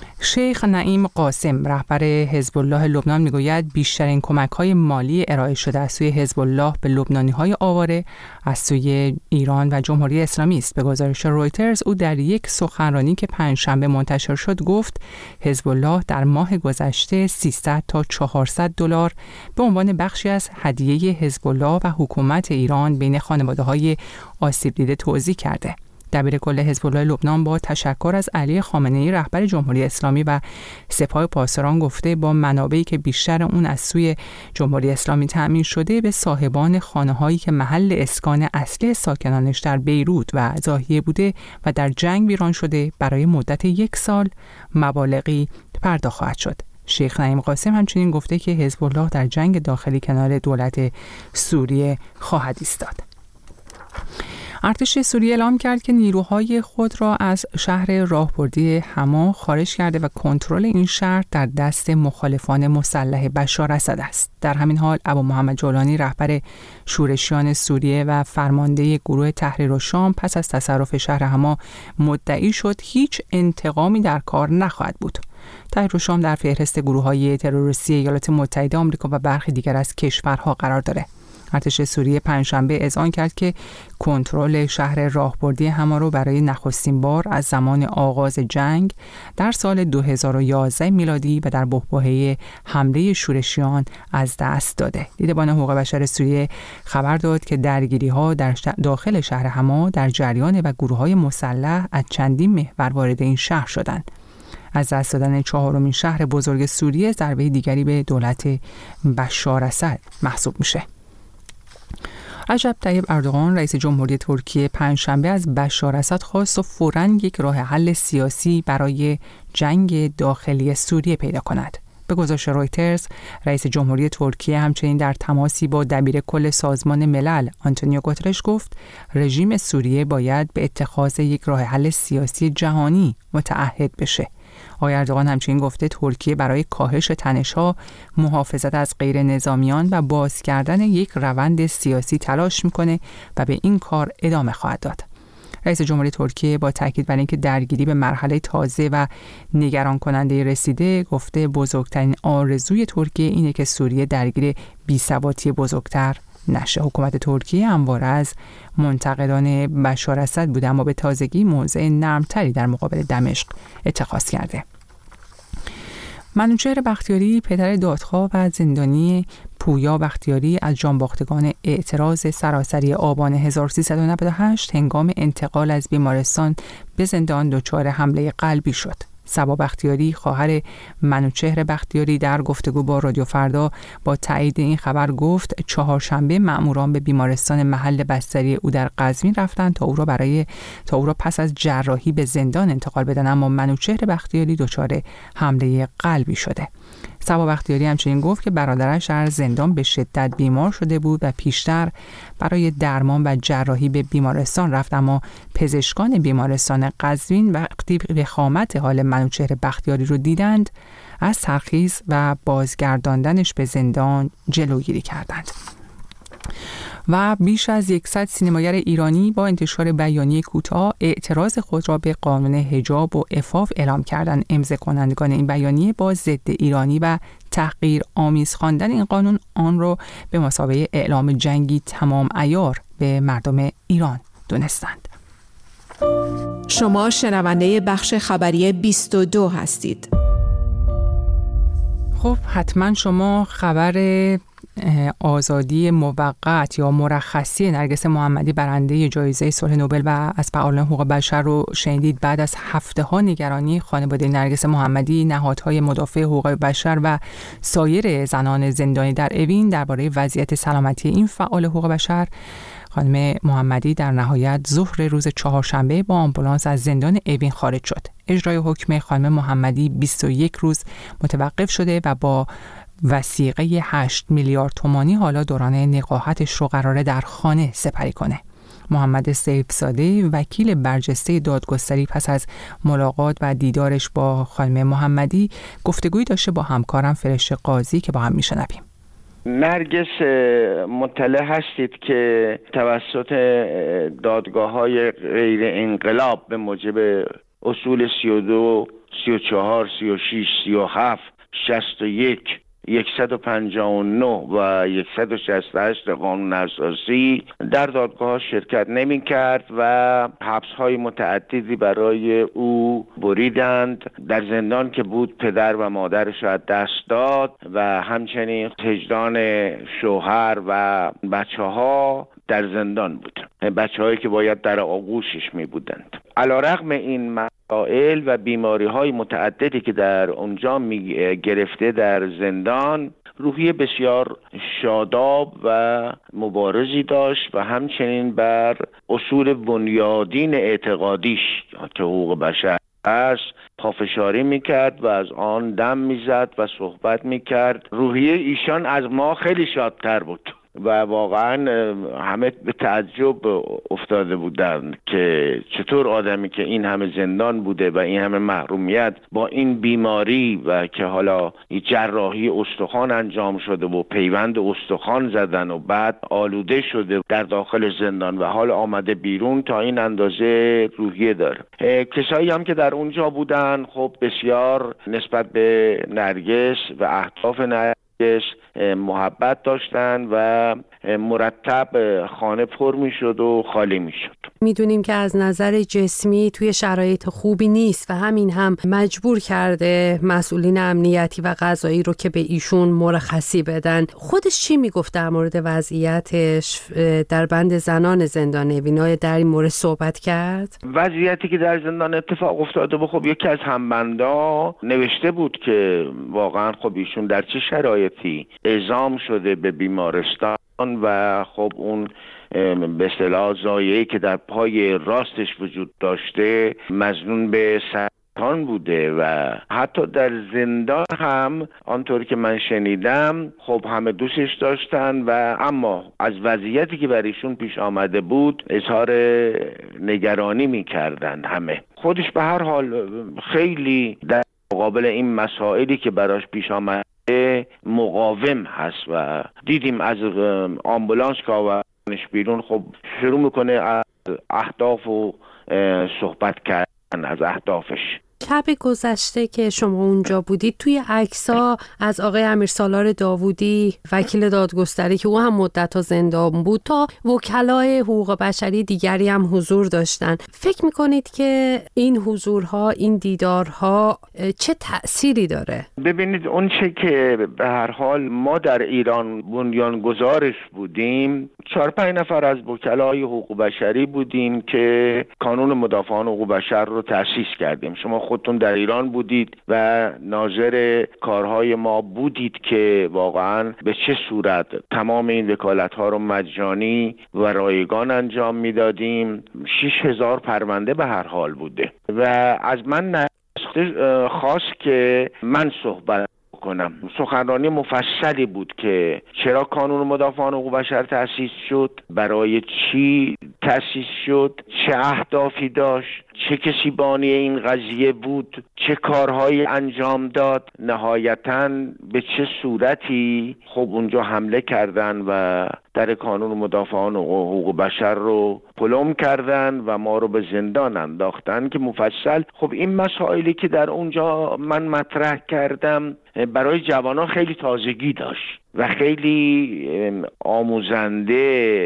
شیخ نعیم قاسم رهبر حزب الله لبنان میگوید بیشترین کمک‌های مالی ارائه شده از سوی حزب الله به لبنانی‌های آواره از سوی ایران و جمهوری اسلامی است. به گزارش رویترز او در یک سخنرانی که پنجشنبه منتشر شد گفت حزب الله در ماه گذشته سیصد تا چهارصد دلار به عنوان بخشی از هدیه حزب الله و حکومت ایران بین خانواده‌های آسیب دیده توزیع کرده. دبیر کل حزب الله لبنان با تشکر از علی خامنه‌ای رهبر جمهوری اسلامی و سپاه پاسداران گفته با منابعی که بیشتر اون از سوی جمهوری اسلامی تأمین شده به صاحبان خانه‌هایی که محل اسکان اصلی ساکنانش در بیروت و ضاحیه بوده و در جنگ ویران شده برای مدت یک سال مبالغی پرداخت خواهد شد. شیخ نعیم قاسم همچنین گفته که حزب الله در جنگ داخلی کنار دولت سوریه خواهد ایستاد. ارتش سوریه اعلام کرد که نیروهای خود را از شهر راهبردی حما خارج کرده و کنترل این شهر در دست مخالفان مسلح بشار اسد است. در همین حال ابو محمد جولانی رهبر شورشیان سوریه و فرمانده گروه تحریر الشام پس از تصرف شهر حما مدعی شد هیچ انتقامی در کار نخواهد بود. تحریر الشام در فهرست گروه‌های تروریستی ایالات متحده آمریکا و برخی دیگر از کشورها قرار دارد. ارتش سوریه پنجشنبه اذعان کرد که کنترل شهر راهبردی حما را برای نخستین بار از زمان آغاز جنگ در سال دو هزار و یازده میلادی و در بحبوحه حمله شورشیان از دست داده. دیدبان حقوق بشر سوریه خبر داد که درگیری‌ها در داخل شهر حما در جریان و گروه‌های مسلح از چندین محور وارد این شهر شدند. از دست دادن چهارمین شهر بزرگ سوریه ضربه دیگری به دولت بشار اسد محسوب میشه. رجب طیب اردوغان رئیس جمهوری ترکیه پنجشنبه از بشار اسد خواست و فوراً یک راه حل سیاسی برای جنگ داخلی سوریه پیدا کند. به گزارش رویترز رئیس جمهوری ترکیه همچنین در تماسی با دبیر کل سازمان ملل آنتونیو گوترش گفت رژیم سوریه باید به اتخاذ یک راه حل سیاسی جهانی متعهد بشه. آقای اردوغان همچنین گفته ترکیه برای کاهش تنش‌ها، محافظت از غیر نظامیان و باز کردن یک روند سیاسی تلاش میکنه و به این کار ادامه خواهد داد. رئیس جمهوری ترکیه با تاکید بر اینکه درگیری به مرحله تازه و نگران کننده رسیده گفته بزرگترین آرزوی ترکیه اینه که سوریه درگیر بی‌ثباتی بزرگتر نشه. حکومت ترکیه همواره از منتقدان بشار اسد بوده اما به تازگی موضع نرمتری در مقابل دمشق اتخاذ کرده. منوچهر بختیاری پدر دادخواه و زندانی پویا بختیاری از جانباختگان اعتراض سراسری آبان هزار و سیصد و نود و هشت هنگام انتقال از بیمارستان به زندان دچار حمله قلبی شد. صبا بختیاری خواهر منوچهر بختیاری در گفتگو با رادیو فردا با تایید این خبر گفت چهارشنبه مأموران به بیمارستان محل بستری او در قزوین رفتند تا او را برای تا او را پس از جراحی به زندان انتقال بدن اما منوچهر بختیاری دچار حمله قلبی شده. صبا بختیاری همچنین گفت که برادرش در زندان به شدت بیمار شده بود و پیشتر برای درمان و جراحی به بیمارستان رفت اما پزشکان بیمارستان قزوین وقتی وخامت حال منوچهر بختیاری رو دیدند از ترخیص و بازگرداندنش به زندان جلوگیری کردند. و بیش از صد سینماگر ایرانی با انتشار بیانیه کوتاه اعتراض خود را به قانون حجاب و عفاف اعلام کردند. امضا کنندگان این بیانیه با ضد ایرانی و تحقیر آمیز خواندن این قانون آن را به مثابه اعلام جنگی تمام عیار به مردم ایران دونستند. شما شنونده بخش خبری بیست و دو هستید. خب حتما شما خبر آزادی موقت یا مرخصی نرگس محمدی برنده جایزه صلح نوبل و از فعالان حقوق بشر رو شنیدید. بعد از هفته ها نگرانی خانواده نرگس محمدی، نهادهای مدافع حقوق بشر و سایر زنان زندانی در اوین درباره وضعیت سلامتی این فعال حقوق بشر، خانم محمدی در نهایت ظهر روز چهارشنبه با آمبولانس از زندان اوین خارج شد. اجرای حکم خانم محمدی بیست و یک روز متوقف شده و با وثیقه هشت میلیارد تومانی حالا دوران نقاهتش رو قراره در خانه سپری کنه. محمد سیفزاده وکیل برجسته دادگستری پس از ملاقات و دیدارش با خانم محمدی گفتگویی داشته با همکارم فرشته قاضی که با هم میشنویم. نرگس مطلع هستید که توسط دادگاه‌های غیر انقلاب به موجب اصول سی و دو، سی و چهار، سی و شش، سی و هفت، شصت و یک، صد و پنجاه و نه و صد و شصت و هشت قانون اساسی در دادگاه شرکت نمی کرد و حبس های متعددی برای او بریدند. در زندان که بود پدر و مادرش از دست داد و همچنین وجدان شوهر و بچه ها در زندان بود، بچه هایی که باید در آغوشش می بودند. علیرغم این مسائل و بیماری های متعددی که در اونجا می گرفته در زندان، روحیه بسیار شاداب و مبارزی داشت و همچنین بر اصول بنیادین اعتقادیش که حقوق بشر است پافشاری میکرد و از آن دم میزد و صحبت میکرد. روحیه ایشان از ما خیلی شادتر بود و واقعا همه به تعجب افتاده بودند که چطور آدمی که این همه زندان بوده و این همه محرومیت با این بیماری و که حالا جراحی استخوان انجام شده و پیوند استخوان زدن و بعد آلوده شده در داخل زندان و حال آمده بیرون تا این اندازه روحیه داره. کسایی هم که در اونجا بودن خب بسیار نسبت به نرگس و اهداف نرگس محبت داشتن و مرتب خانه پر می شد و خالی می شد. میدونیم که از نظر جسمی توی شرایط خوبی نیست و همین هم مجبور کرده مسئولین امنیتی و قضایی رو که به ایشون مرخصی بدن. خودش چی میگفت در مورد وضعیتش در بند زنان زندان اوین؟ در این مورد صحبت کرد؟ وضعیتی که در زندان اتفاق افتاده بود، خب یکی از همبندا نوشته بود که واقعا خب ایشون در چه شرایطی اعزام شده به بیمارستان و خب اون به اصطلاح زایعه‌ای که در پای راستش وجود داشته مظنون به سرطان بوده و حتی در زندان هم آنطور که من شنیدم خب همه دوستش داشتن و اما از وضعیتی که بر ایشون پیش آمده بود اظهار نگرانی می‌کردند همه. خودش به هر حال خیلی در مقابل این مسائلی که براش پیش آمد مقاوم هست و دیدیم از آمبولانس که آوردنش بیرون خب شروع میکنه از اهداف و صحبت کردن از اهدافش. شب گذشته که شما اونجا بودید توی عکس‌ها از آقای امیرسالار داوودی وکیل دادگستری که او هم مدت‌ها زندان بود تا وکلای حقوق بشری دیگری هم حضور داشتن. فکر می‌کنید که این حضورها، این دیدارها چه تأثیری داره؟ ببینید اون چه که به هر حال ما در ایران بنیانگذارش بودیم، چهار پنج نفر از وکلای حقوق بشری بودیم که کانون مدافعان حقوق بشر رو تأسیس کردیم. شما خودتون در ایران بودید و ناظر کارهای ما بودید که واقعا به چه صورت تمام این وکالت‌ها رو مجانی و رایگان انجام میدادیم. شش هزار پرونده به هر حال بوده و از من خواست که من صحبت کنم. سخنرانی مفصلی بود که چرا کانون مدافعان حقوق بشر تأسیس شد، برای چی تأسیس شد، چه اهدافی داشت، چه کسی بانی این قضیه بود، چه کارهایی انجام داد، نهایتاً به چه صورتی خب اونجا حمله کردن و در کانون مدافعان حقوق بشر رو پلم کردن و ما رو به زندان انداختن که مفصل خب این مسائلی که در اونجا من مطرح کردم برای جوانان خیلی تازگی داشت و خیلی آموزنده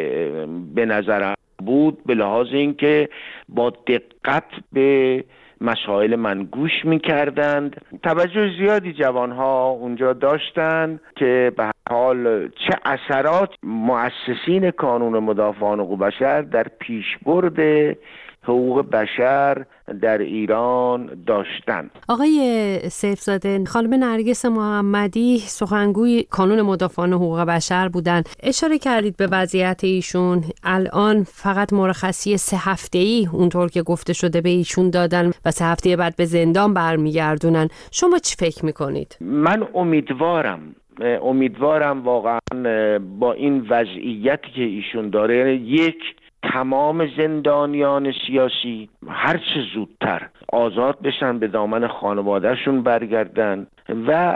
به نظر بود، به لحاظ اینکه با دقت به مسائل من گوش می‌کردند. توجه زیادی جوانها اونجا داشتند که به حال چه اثرات مؤسسین کانون مدافعان حقوق بشر در پیشبرد حقوق بشر در ایران داشتن. آقای سیفزاده، خانم نرگس محمدی سخنگوی کانون مدافعان حقوق بشر بودن. اشاره کردید به وضعیت ایشون. الان فقط مرخصی سه هفته‌ای اونطور که گفته شده به ایشون دادن و سه هفته بعد به زندان برمیگردونن. شما چی فکر میکنید؟ من امیدوارم امیدوارم واقعا با این وضعیتی که ایشون داره یک تمام زندانیان سیاسی هر چه زودتر آزاد بشن، به دامن خانوادهشون برگردن و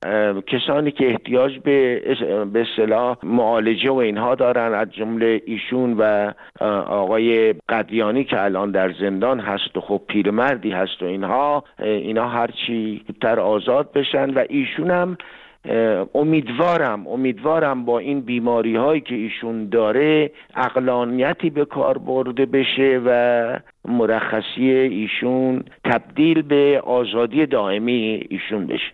کسانی که احتیاج به به اصطلاح معالجه و اینها دارن، از جمله ایشون و آقای قدیانی که الان در زندان هست و خب پیرمردی هست و اینها اینا هر چی زودتر آزاد بشن و ایشون هم امیدوارم امیدوارم با این بیماری هایی که ایشون داره عقلانیتی به کار برده بشه و مرخصی ایشون تبدیل به آزادی دائمی ایشون بشه.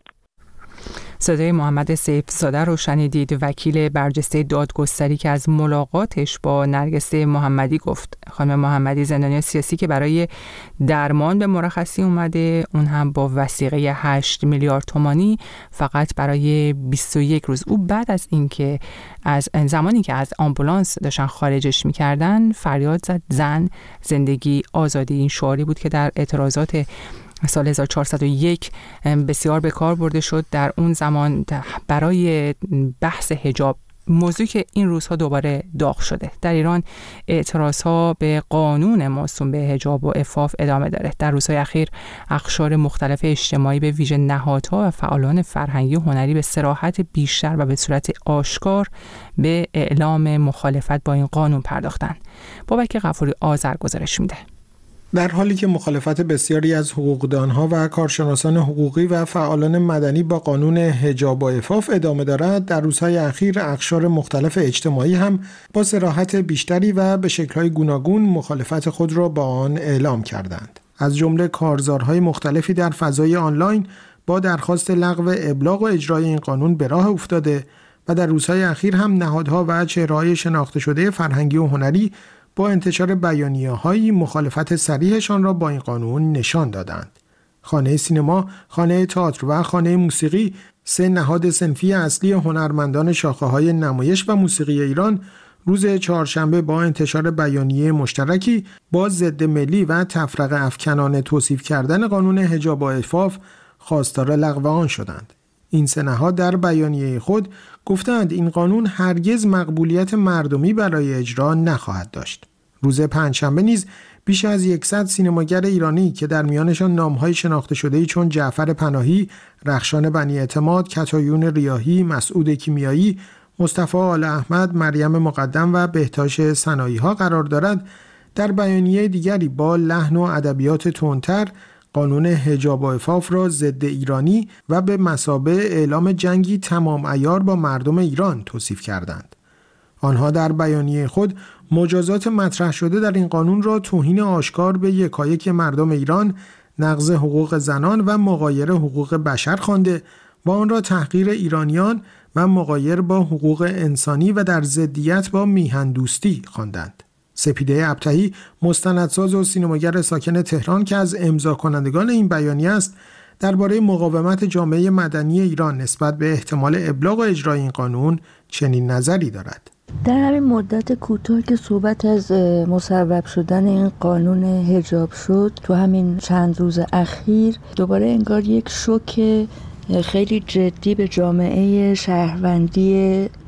صدای محمد سیفزاده رو شنیدید، وکیل برجسته دادگستری که از ملاقاتش با نرگس محمدی گفت. خانم محمدی زندانی سیاسی که برای درمان به مرخصی اومده، اون هم با وثیقه هشت میلیارد تومانی فقط برای بیست و یک روز. او بعد از اینکه از زمانی که از آمبولانس داشتن خارجش میکردن فریاد زد زن، زندگی، آزادی. این شعاری بود که در اعتراضات سال هزار و چهارصد و یک بسیار به کار برده شد در اون زمان برای بحث حجاب، موضوعی که این روزها دوباره داغ شده. در ایران اعتراضها به قانون موسوم به حجاب و عفاف ادامه داره. در روزهای اخیر اقشار مختلف اجتماعی به ویژه نهادها و فعالان فرهنگی و هنری به صراحت بیشتر و به صورت آشکار به اعلام مخالفت با این قانون پرداختند. بابک غفوری آذر گزارش میده. در حالی که مخالفت بسیاری از حقوقدانها و کارشناسان حقوقی و فعالان مدنی با قانون حجاب و عفاف ادامه دارد، در روزهای اخیر اقشار مختلف اجتماعی هم با صراحت بیشتری و به شکل‌های گوناگون مخالفت خود را با آن اعلام کردند. از جمله کارزارهای مختلفی در فضای آنلاین با درخواست لغو ابلاغ و اجرای این قانون به راه افتاده و در روزهای اخیر هم نهادها و چهره‌های شناخته شده فرهنگی و هنری با انتشار بیانیه‌هایی مخالفت صریحشان را با این قانون نشان دادند. خانه سینما، خانه تئاتر و خانه موسیقی، سه نهاد صنفی اصلی هنرمندان شاخه‌های نمایش و موسیقی ایران، روز چهارشنبه با انتشار بیانیه مشترکی با ضد ملی و تفرقه افکنانه توصیف کردن قانون حجاب و عفاف خواستار لغو آن شدند. این سه نهاد در بیانیه خود گفتند این قانون هرگز مقبولیت مردمی برای اجرا نخواهد داشت. روز پنجشنبه نیز بیش از صد سینماگر ایرانی که در میانشان نام‌های شناخته شده‌ای چون جعفر پناهی، رخشان بنی اعتماد، کتایون ریاحی، مسعود کیمیایی، مصطفی آل احمد، مریم مقدم و بهتاش سنایی‌ها قرار دارد، در بیانیه دیگری با لحن و ادبیات تندتر قانون حجاب و عفاف را ضد ایرانی و به مثابه اعلام جنگی تمام عیار با مردم ایران توصیف کردند. آنها در بیانیه خود مجازات مطرح شده در این قانون را توهین آشکار به یکایک مردم ایران، نقض حقوق زنان و مغایر حقوق بشر خوانده و آن را تحقیر ایرانیان و مغایر با حقوق انسانی و در ضدیت با میهن دوستی خواندند. سپیده ابطحی، مستندساز و سینماگر ساکن تهران که از امضا کنندگان این بیانیه است، درباره مقاومت جامعه مدنی ایران نسبت به احتمال ابلاغ و اجرای این قانون چنین نظری دارد. در همین مدت کوتاه که صحبت از مصوب شدن این قانون حجاب شد، تو همین چند روز اخیر دوباره انگار یک شوک خیلی جدی به جامعه شهروندی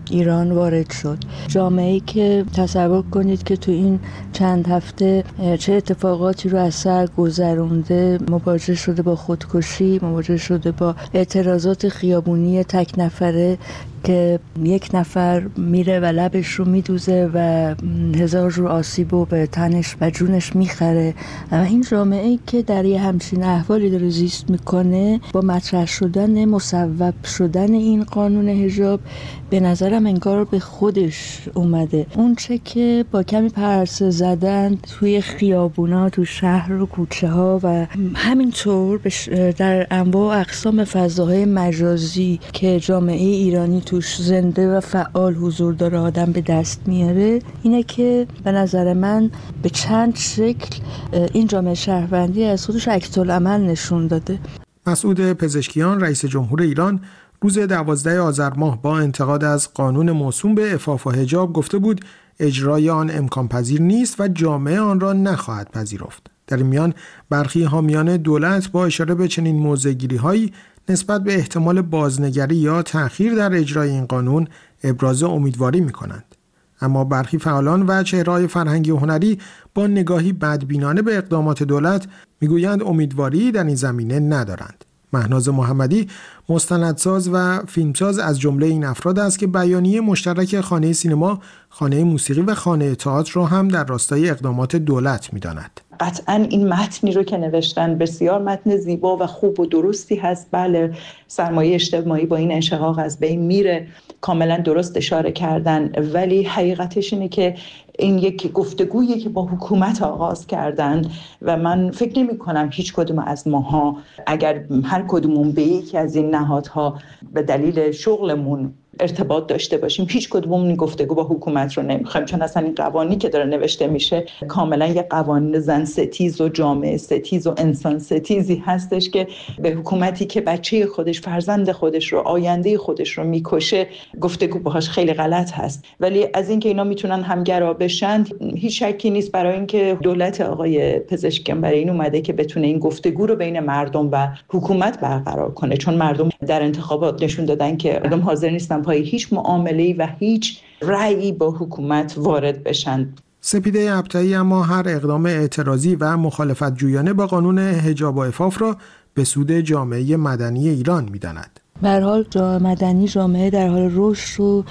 ایران وارد شد. جامعه‌ای که تصور کنید که تو این چند هفته چه اتفاقاتی رو از سر گذرونده، مواجه شده با خودکشی، مواجه شده با اعتراضات خیابونی تک نفره که یک نفر میره و لبش رو میدوزه و هزار جور آسیب رو به تنش و جونش میخره. و این جامعه‌ای که در یه همچین احوالی داره زیست میکنه، با مطرح شدن مصوب شدن این قانون حجاب به نظرم انگار به خودش اومده. اون چه که با کمی پرسه زدن توی خیابونا، تو شهر و کوچه ها و همینطور در انواع و اقسام فضاهای مجازی که جامعه ایرانی توش زنده و فعال حضور داره آدم به دست میاره، اینه که به نظر من به چند شکل این جامعه شهروندی از خودش عکس‌العمل نشون داده. مسعود پزشکیان رئیس جمهور ایران روز دوازده آذر ماه با انتقاد از قانون موسوم به عفاف و حجاب گفته بود اجرای آن امکان پذیر نیست و جامعه آن را نخواهد پذیرفت. در این میان برخی حامیان دولت با اشاره به چنین موضع‌گیری‌هایی نسبت به احتمال بازنگری یا تأخیر در اجرای این قانون ابراز امیدواری می‌کنند. اما برخی فعالان و چهره‌های فرهنگی و هنری با نگاهی بدبینانه به اقدامات دولت میگویند امیدواری در این زمینه ندارند. مهناز محمدی مستندساز و فیلمساز از جمله این افراد است که بیانیه مشترک خانه سینما، خانه موسیقی و خانه تئاتر را هم در راستای اقدامات دولت می‌داند. قطعاً این متنی رو که نوشتن بسیار متن زیبا و خوب و درستی هست. بله، سرمایه اجتماعی با این انشقاق از بین میره، کاملا درست اشاره کردن، ولی حقیقتش اینه که این یک گفتگویی که با حکومت آغاز کردن و من فکر نمی کنم هیچ کدوم از ماها اگر هر کدومون به یکی از این نهادها به دلیل شغلمون ارتباط داشته باشیم، هیچ کدوممون این گفتگو با حکومت رو نمیخوایم، چون اصلا این قوانینی که داره نوشته میشه کاملا یه قوانین زن ستیز و جامعه ستیز و انسان ستیزی هستش که به حکومتی که بچه خودش، فرزند خودش رو، آینده خودش رو میکشه گفتگو باهاش خیلی غلط هست. ولی از اینکه اینا میتونن همگرا بشن هیچ شکی نیست، برای اینکه دولت آقای پزشکیان برای این اومده که بتونه این گفتگو رو بین مردم و حکومت برقرار کنه، چون مردم در انتخابات نشون دادن که مردم حاضر نیستن پای هیچ معامله‌ای و هیچ رأیی با حکومت وارد بشن. سپیده ابطحی اما هر اقدام اعتراضی و مخالفت جویانه با قانون حجاب و عفاف را به سود جامعه مدنی ایران می‌داند. به هر حال جامعه مدنی جامعه در حال رشد و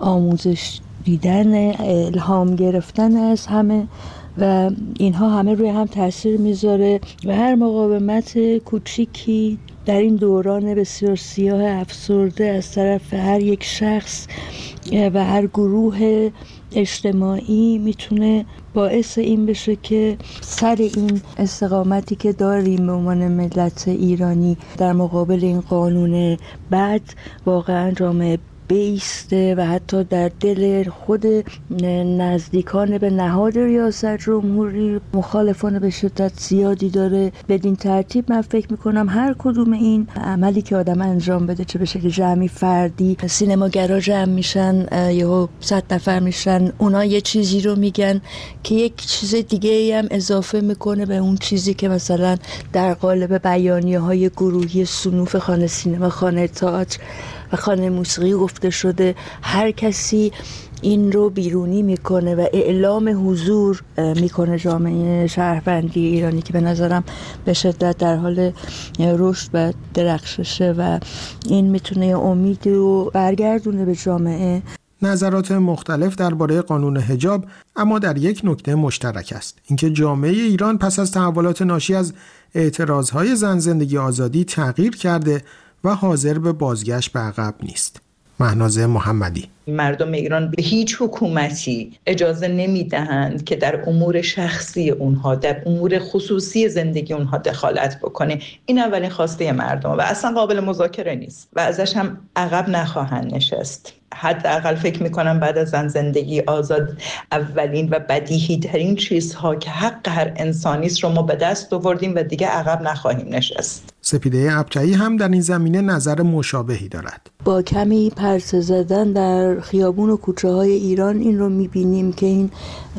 آموزش دیدن، الهام گرفتن از همه و اینها همه روی هم تاثیر میذاره و هر مقاومت کوچیکی در این دوران بسیار سیاه افسرده از طرف هر یک شخص و هر گروه اجتماعی میتونه باعث این بشه که سر این استقامتی که داریم به عنوان ملت ایرانی در مقابل این قانون بد واقعا جامعه بیسته و حتی در دل خود نزدیکان به نهاد ریاست جمهوری مخالفان به شدت زیادی داره. بدین ترتیب من فکر میکنم هر کدوم این عملی که آدم انجام بده، چه به شکل جمعی، فردی، سینماگرا جمع میشن یا صد نفر میشن، اونا یه چیزی رو میگن که یک چیز دیگه ای هم اضافه میکنه به اون چیزی که مثلا در قالب بیانیه های گروهی صنوف خانه سینما، خانه تئاتر و خانه موسیقی گفته شده. هر کسی این رو بیرونی میکنه و اعلام حضور میکنه جامعه شهروندی ایرانی که به نظرم به شدت در حال رشد و درخششه و این میتونه امید رو برگردونه به جامعه. نظرات مختلف درباره قانون حجاب اما در یک نکته مشترک است، اینکه جامعه ایران پس از تحولات ناشی از اعتراضهای زن زندگی آزادی تغییر کرده و حاضر به بازگشت به عقب نیست. مهناز محمدی: مردم ایران به هیچ حکومتی اجازه نمیدهند که در امور شخصی اونها، در امور خصوصی زندگی اونها دخالت بکنه. این اولین خواسته مردم و اصلا قابل مذاکره نیست و ازش هم عقب نخواهند نشست. حداقل فکر میکنم بعد از زن زندگی آزاد اولین و بدیهی ترین چیزها که حق هر انسانی است رو ما به دست آوردیم و دیگه عقب نخواهیم نشست. سپیده ابطحی هم در این زمینه نظر مشابهی دارد. با کمی پرسه زدن در خیابون و کوچه های ایران این رو میبینیم که این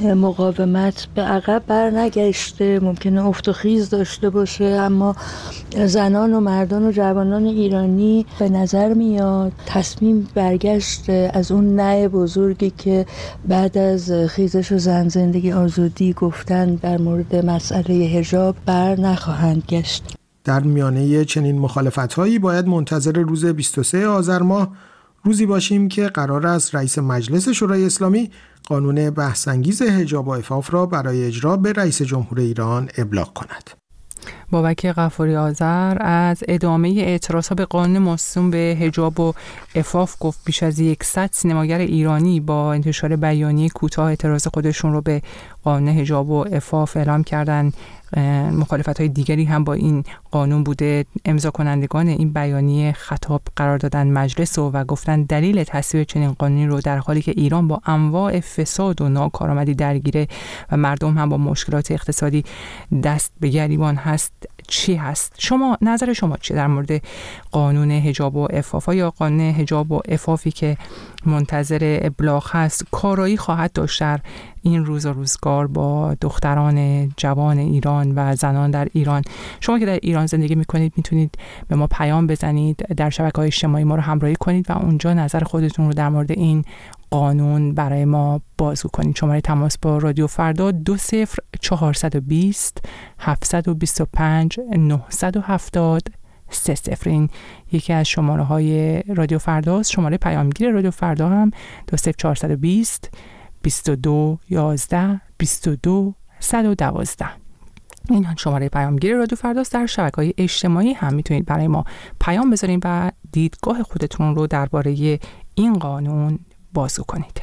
مقاومت به عقب بر نگشته، ممکنه افت و خیز داشته باشه، اما زنان و مردان و جوانان ایرانی به نظر میاد تصمیم برگشت از اون نه بزرگی که بعد از خیزش و زن زندگی آزادی گفتن در مورد مسئله حجاب بر نخواهند گشت. در میانه چنین مخالفت‌هایی باید منتظر روز بیست و سوم آذر ماه، روزی باشیم که قرار است رئیس مجلس شورای اسلامی قانون بحث‌انگیز حجاب و عفاف را برای اجرا به رئیس جمهور ایران ابلاغ کند. بابک غفاری آذر از ادامه اعتراضها به قانون موسوم به حجاب و عفاف گفت بیش از صد سینماگر ایرانی با انتشار بیانیه کوتاه اعتراض خودشون رو به قانون حجاب و عفاف اعلام کردن. مخالفت‌های دیگری هم با این قانون بوده. امضا کنندگان این بیانیه خطاب قرار دادن مجلس و, و گفتن دلیل تصویب چنین قانونی رو در حالی که ایران با انواع فساد و ناکارآمدی درگیره و مردم هم با مشکلات اقتصادی دست به گریبان هست چی هست؟ شما نظر شما چیه در مورد قانون حجاب و عفاف؟ یا قانون حجاب و عفافی که منتظر ابلاغ هست کارایی خواهد داشت در این روز و روزگار با دختران جوان ایران و زنان در ایران؟ شما که در ایران زندگی میکنید میتونید به ما پیام بزنید، در شبکه‌های اجتماعی ما رو همراهی کنید و اونجا نظر خودتون رو در مورد این قانون برای ما بازگو کنید. شماره تماس با رادیو فردا دو صفر چهارصد و بیست هفتصد و بیست و پنج نهصد و هفتاد سه صفر. این یکی از شماره های رادیو فرداست. شماره پیامگیر رادیو فردا هم دو صفر چهارصد و بیست بیست و دو یازده بیست و دو صد و دوازده. این شماره پیامگیر رادیو فرداست. در شبکه‌های اجتماعی هم میتونید برای ما پیام بذارید و دیدگاه خودتون رو درباره این قانون بازگو کنید.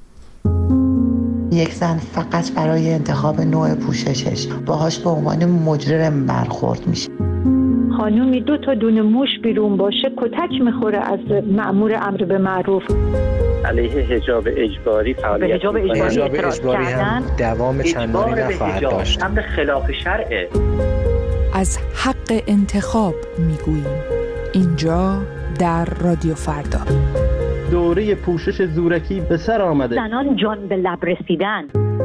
یک زن فقط برای انتخاب نوع پوششش باهاش به عنوان مجرم برخورد میشه. خانومی دو تا دونه موش بیرون باشه کتک میخوره از مأمور امر به معروف. علیه حجاب اجباری فعالیت حجاب اجباری, حجاب اجباری هم دوام چندانی نخواهد داشت. امر خلاف شرعه. از حق انتخاب میگوییم اینجا در رادیو فردا. دوره پوشش زورکی به سر آمده. زنان جان به لب رسیدن.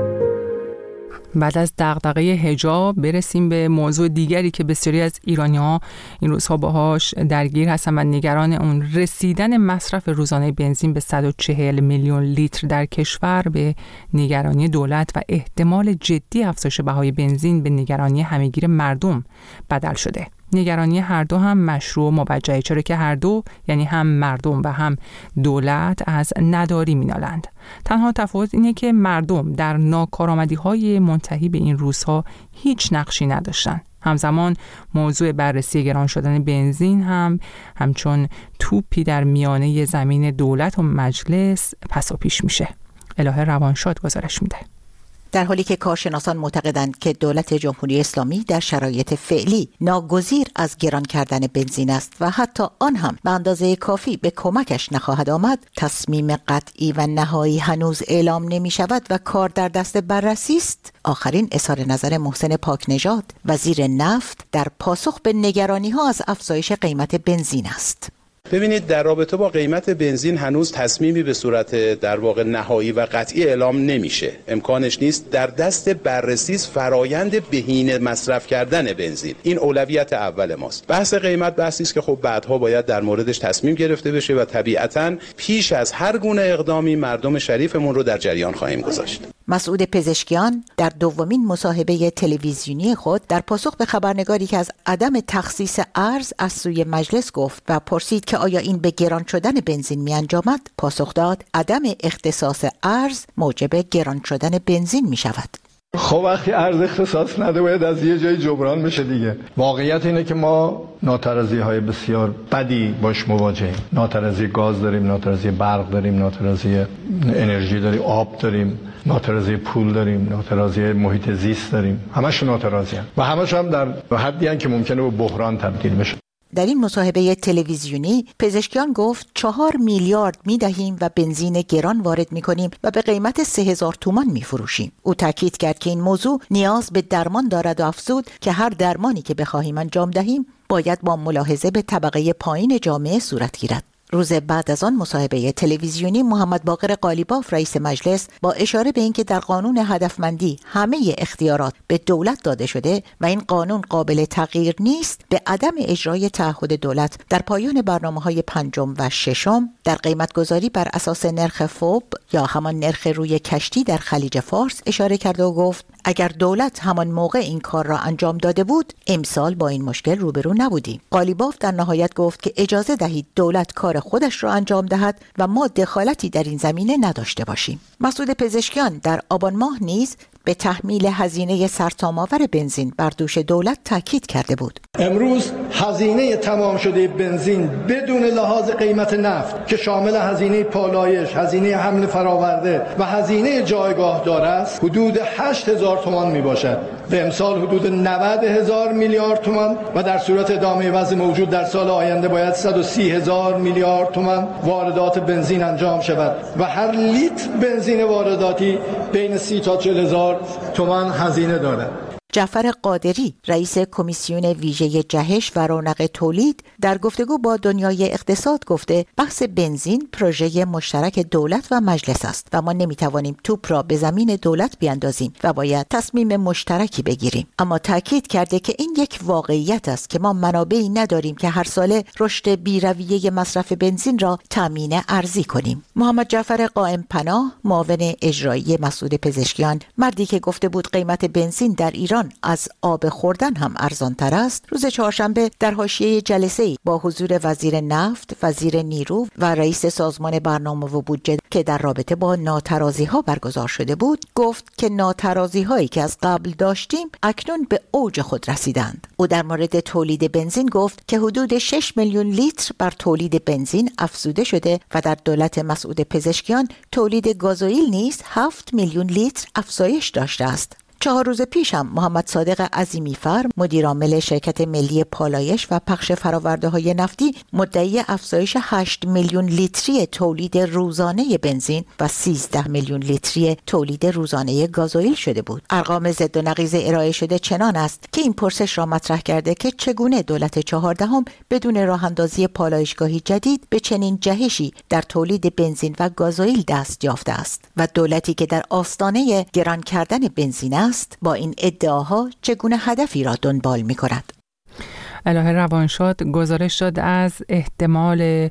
بعد از دغدغه حجاب برسیم به موضوع دیگری که بسیاری از ایرانی‌ها این روزها باهاش درگیر هستن و نگران اون رسیدن مصرف روزانه بنزین به صد و چهل میلیون لیتر در کشور به نگرانی دولت و احتمال جدی افزایش بهای بنزین به نگرانی همه‌گیر مردم بدل شده. نگرانی هر دو هم مشروع و موجهه، چرا که هر دو یعنی هم مردم و هم دولت از نداری مینالند. تنها تفاوت اینه که مردم در ناکارآمدی‌های منتهی به این روزها هیچ نقشی نداشتن. همزمان موضوع بررسی گران شدن بنزین هم همچون توپی در میانه زمین دولت و مجلس پس و پیش میشه. الهه روانشاد گزارش میده. در حالی که کارشناسان معتقدند که دولت جمهوری اسلامی در شرایط فعلی ناگزیر از گران کردن بنزین است و حتی آن هم به اندازه کافی به کمکش نخواهد آمد، تصمیم قطعی و نهایی هنوز اعلام نمی شود و کار در دست بررسی است. آخرین اظهار نظر محسن پاکنژاد وزیر نفت در پاسخ به نگرانی ها از افزایش قیمت بنزین است. ببینید، در رابطه با قیمت بنزین هنوز تصمیمی به صورت در واقع نهایی و قطعی اعلام نمیشه. امکانش نیست. در دست بررسی فرایند بهینه مصرف کردن بنزین. این اولویت اول ماست. بحث قیمت بحثی است که خب بعدها باید در موردش تصمیم گرفته بشه و طبیعتاً پیش از هر گونه اقدامی مردم شریفمون رو در جریان خواهیم گذاشت. مسعود پزشکیان در دومین مصاحبه تلویزیونی خود در پاسخ به خبرنگاری که از عدم تخصیص ارز از سوی مجلس گفت و پرسید که آیا این به گران شدن بنزین می انجامد، پاسخ داد عدم اختصاص ارز موجب گران شدن بنزین می شود. خب وقتی ارز اختصاص نده باید از یه جای جبران بشه دیگه. واقعیت اینه که ما ناترازی های بسیار بدی باش مواجهیم. ناترازی گاز داریم، ناترازی برق داریم، ناترازی انرژی داریم، آب داریم، ناترازی پول داریم، ناترازی محیط زیست داریم. همش ناترازی هم. و همش هم در حدی هستند که ممکنه به بحران تبدیل بشه. در این مصاحبه تلویزیونی پزشکیان گفت چهار میلیارد میدهیم و بنزین گران وارد میکنیم و به قیمت سه هزار تومان میفروشیم. او تاکید کرد که این موضوع نیاز به درمان دارد و افزود که هر درمانی که بخواهیم انجام دهیم باید با ملاحظه به طبقه پایین جامعه صورت گیرد. روز بعد از آن مصاحبه تلویزیونی محمد باقر قالیباف رئیس مجلس با اشاره به اینکه در قانون هدفمندی همه اختیارات به دولت داده شده و این قانون قابل تغییر نیست، به عدم اجرای تعهد دولت در پایان برنامه‌های پنجم و ششم در قیمت گذاری بر اساس نرخ فوب یا همان نرخ روی کشتی در خلیج فارس اشاره کرد و گفت اگر دولت همان موقع این کار را انجام داده بود امسال با این مشکل روبرو نبودیم. قالیباف در نهایت گفت که اجازه دهید دولت کار خودش را انجام دهد و ما دخالتی در این زمینه نداشته باشیم. مسعود پزشکیان در آبان ماه نیز به تحمیل هزینه سرتام‌آور بنزین بر دوش دولت تاکید کرده بود. امروز هزینه تمام شده بنزین بدون لحاظ قیمت نفت که شامل هزینه پالایش، هزینه حمل فراورده و هزینه جایگاه دار است حدود هشت هزار تومان می باشد و امسال حدود نود هزار میلیارد تومان و در صورت ادامه وضع موجود در سال آینده باید صد و سی هزار میلیارد تومان واردات بنزین انجام شود و هر لیتر بنزین وارداتی بین سی تا چهل هزار تومان هزینه دارد. جعفر قادری رئیس کمیسیون ویژه جهش و رونق تولید در گفتگو با دنیای اقتصاد گفته بحث بنزین پروژه مشترک دولت و مجلس است و ما نمیتوانیم توپ را به زمین دولت بیاندازیم و باید تصمیم مشترکی بگیریم. اما تاکید کرده که این یک واقعیت است که ما منابعی نداریم که هر ساله رشد بی‌رویه مصرف بنزین را تامین ارزی کنیم. محمد جعفر قائم پناه معاون اجرایی مسعود پزشکیان، مردی که گفته بود قیمت بنزین در ایران از آب خوردن هم ارزان‌تر است، روز چهارشنبه در حاشیه جلسه‌ای با حضور وزیر نفت، وزیر نیرو و رئیس سازمان برنامه و بودجه که در رابطه با ناترازی‌ها برگزار شده بود، گفت که ناترازی‌هایی که از قبل داشتیم اکنون به اوج خود رسیدند. او در مورد تولید بنزین گفت که حدود شش میلیون لیتر بر تولید بنزین افزوده شده و در دولت مسعود پزشکیان تولید گازوئیل نیز هفت میلیون لیتر افزایش داشته است. چهار روز پیش هم محمد صادق عظیمی‌فر مدیرعامل شرکت ملی پالایش و پخش فرآورده‌های نفتی مدعی افزایش هشت میلیون لیتری تولید روزانه بنزین و سیزده میلیون لیتری تولید روزانه گازوئیل شده بود. ارقام ضد و نقیض ارائه شده چنان است که این پرسش را مطرح کرده که چگونه دولت چهاردهم بدون راه‌اندازی پالایشگاهی جدید به چنین جهشی در تولید بنزین و گازوئیل دست یافته است و دولتی که در آستانه گران کردن بنزین است با این ادعاها چگونه هدفی را دنبال می کند. الهه روانشاد گزارش داد از احتمال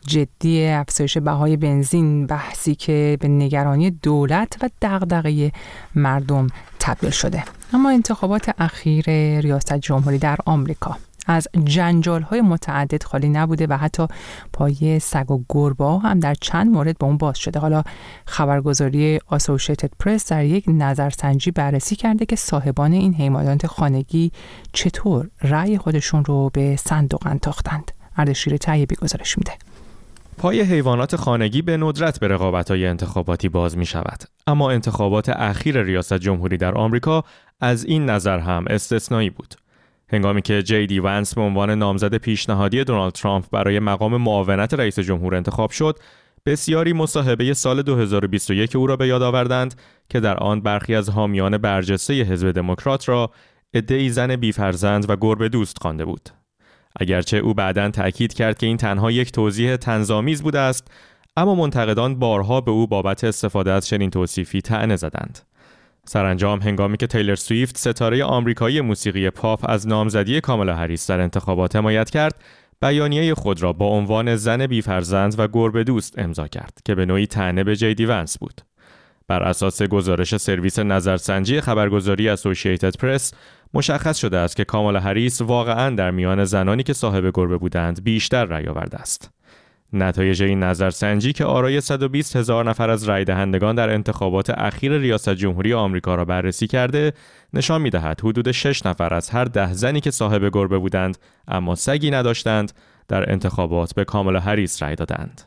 جدی افزایش بهای بنزین، بحثی که به نگرانی دولت و دغدغه مردم تبدیل شده. اما انتخابات اخیر ریاست جمهوری در آمریکا از جنجال‌های متعدد خالی نبوده و حتی پای سگ و گربه‌ها هم در چند مورد با اون باز شده. حالا خبرگزاری اسوسییتد پرس در یک نظرسنجی بررسی کرده که صاحبان این حیوانات خانگی چطور رأی خودشون رو به صندوق انداختند. اردشیر طیبی گزارش میده. پای حیوانات خانگی به ندرت به رقابت‌های انتخاباتی باز می‌شود، اما انتخابات اخیر ریاست جمهوری در آمریکا از این نظر هم استثنایی بود. هنگامی که جی دی ونس به عنوان نامزد پیشنهادی دونالد ترامپ برای مقام معاونت رئیس جمهور انتخاب شد، بسیاری مصاحبه سال دو هزار و بیست و یک او را به یاد آوردند که در آن برخی از حامیان برجسته حزب دموکرات را عده‌ای زن بی‌فرزند و گربه دوست خوانده بود. اگرچه او بعداً تأکید کرد که این تنها یک توضیح طنزآمیز بوده است، اما منتقدان بارها به او بابت استفاده از چنین توصیفی طعنه زدند. سرانجام هنگامی که تیلر سویفت ستاره آمریکایی موسیقی پاپ از نامزدی کامالا هریس در انتخابات حمایت کرد، بیانیه خود را با عنوان زن بی‌فرزند و گربه دوست امضا کرد که به نوعی طعنه به جی دی ونس بود. بر اساس گزارش سرویس نظرسنجی خبرگزاری اسوسییتد پرس، مشخص شده است که کامالا هریس واقعاً در میان زنانی که صاحب گربه بودند بیشتر رأی آورده است. نتایج این نظرسنجی که آرای صد و بیست هزار نفر از رای دهندگان در انتخابات اخیر ریاست جمهوری آمریکا را بررسی کرده، نشان می‌دهد حدود شش نفر از هر ده زنی که صاحب گربه بودند اما سگی نداشتند در انتخابات به کامالا هریس رای دادند.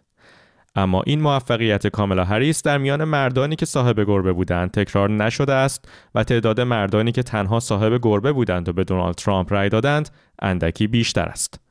اما این موفقیت کامالا هریس در میان مردانی که صاحب گربه بودند تکرار نشده است و تعداد مردانی که تنها صاحب گربه بودند و به دونالد ترامپ رای دادند اندکی بیشتر است.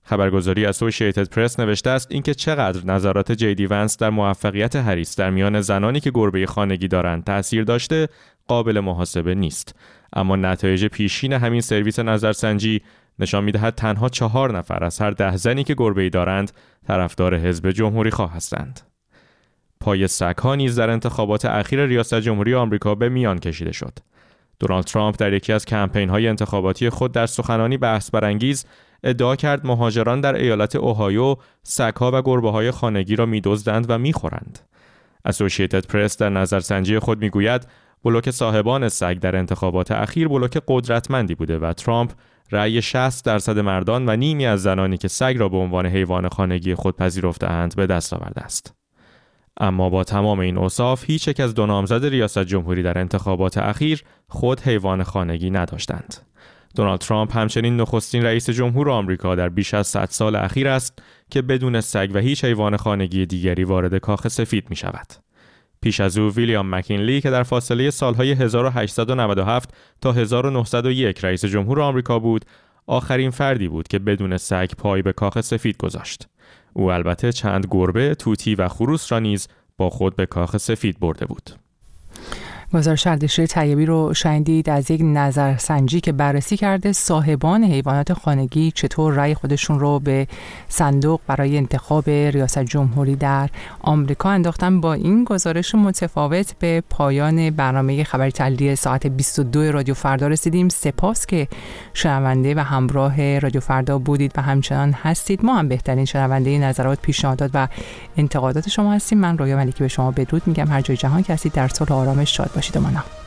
خبرگزاری اسوسییتد پرس نوشته است اینکه چقدر نظرات جیدی ونس در موفقیت هریس در میان زنانی که گربه خانگی دارند تأثیر داشته قابل محاسبه نیست، اما نتایج پیشین همین سرویس نظرسنجی نشان می‌دهد تنها چهار نفر از هر ده زنی که گربه‌ای دارند طرفدار حزب جمهوری‌خواه هستند. پای سگ‌ها نیز در انتخابات اخیر ریاست جمهوری آمریکا به میان کشیده شد. دونالد ترامپ در یکی از کمپین‌های انتخاباتی خود در سخنانی بحث برانگیز ادعا کرد مهاجران در ایالت اوهایو سگ‌ها و گربه‌های خانگی را می‌دزدند و می‌خورند. اسوسییتد پرس در نظرسنجی خود می‌گوید بلوک صاحبان سگ در انتخابات اخیر بلوک قدرتمندی بوده و ترامپ رأی شصت درصد مردان و نیمی از زنانی که سگ را به عنوان حیوان خانگی خود پذیرفته‌اند به دست آورده است. اما با تمام این اوصاف هیچ یک از دو نامزد ریاست جمهوری در انتخابات اخیر خود حیوان خانگی نداشتند. دونالد ترامپ همچنین نخستین رئیس جمهور آمریکا در بیش از صد سال اخیر است که بدون سگ و هیچ حیوان خانگی دیگری وارد کاخ سفید می شود. پیش از او ویلیام مکینلی که در فاصله سالهای هزار و هشتصد و نود و هفت تا هزار و نهصد و یک رئیس جمهور آمریکا بود، آخرین فردی بود که بدون سگ پای به کاخ سفید گذاشت. او البته چند گربه، طوطی و خروس را نیز با خود به کاخ سفید برده بود. گزارش اردشیر طیبی رو شنیدید از یک نظرسنجی که بررسی کرده صاحبان حیوانات خانگی چطور رأی خودشون رو به صندوق برای انتخاب ریاست جمهوری در آمریکا انداختن. با این گزارش متفاوت به پایان برنامه خبری تحلیلی ساعت بیست و دو رادیو فردا رسیدیم. سپاس که شنونده و همراه رادیو فردا بودید و همچنان هستید. ما هم بهترین شنونده نظرات، پیشنهادات و انتقادات شما هستیم. من رویا ملکی به شما بدرود میگم. هر جای جهان که هستید در صلح و آرامش شاد باشید و مانا.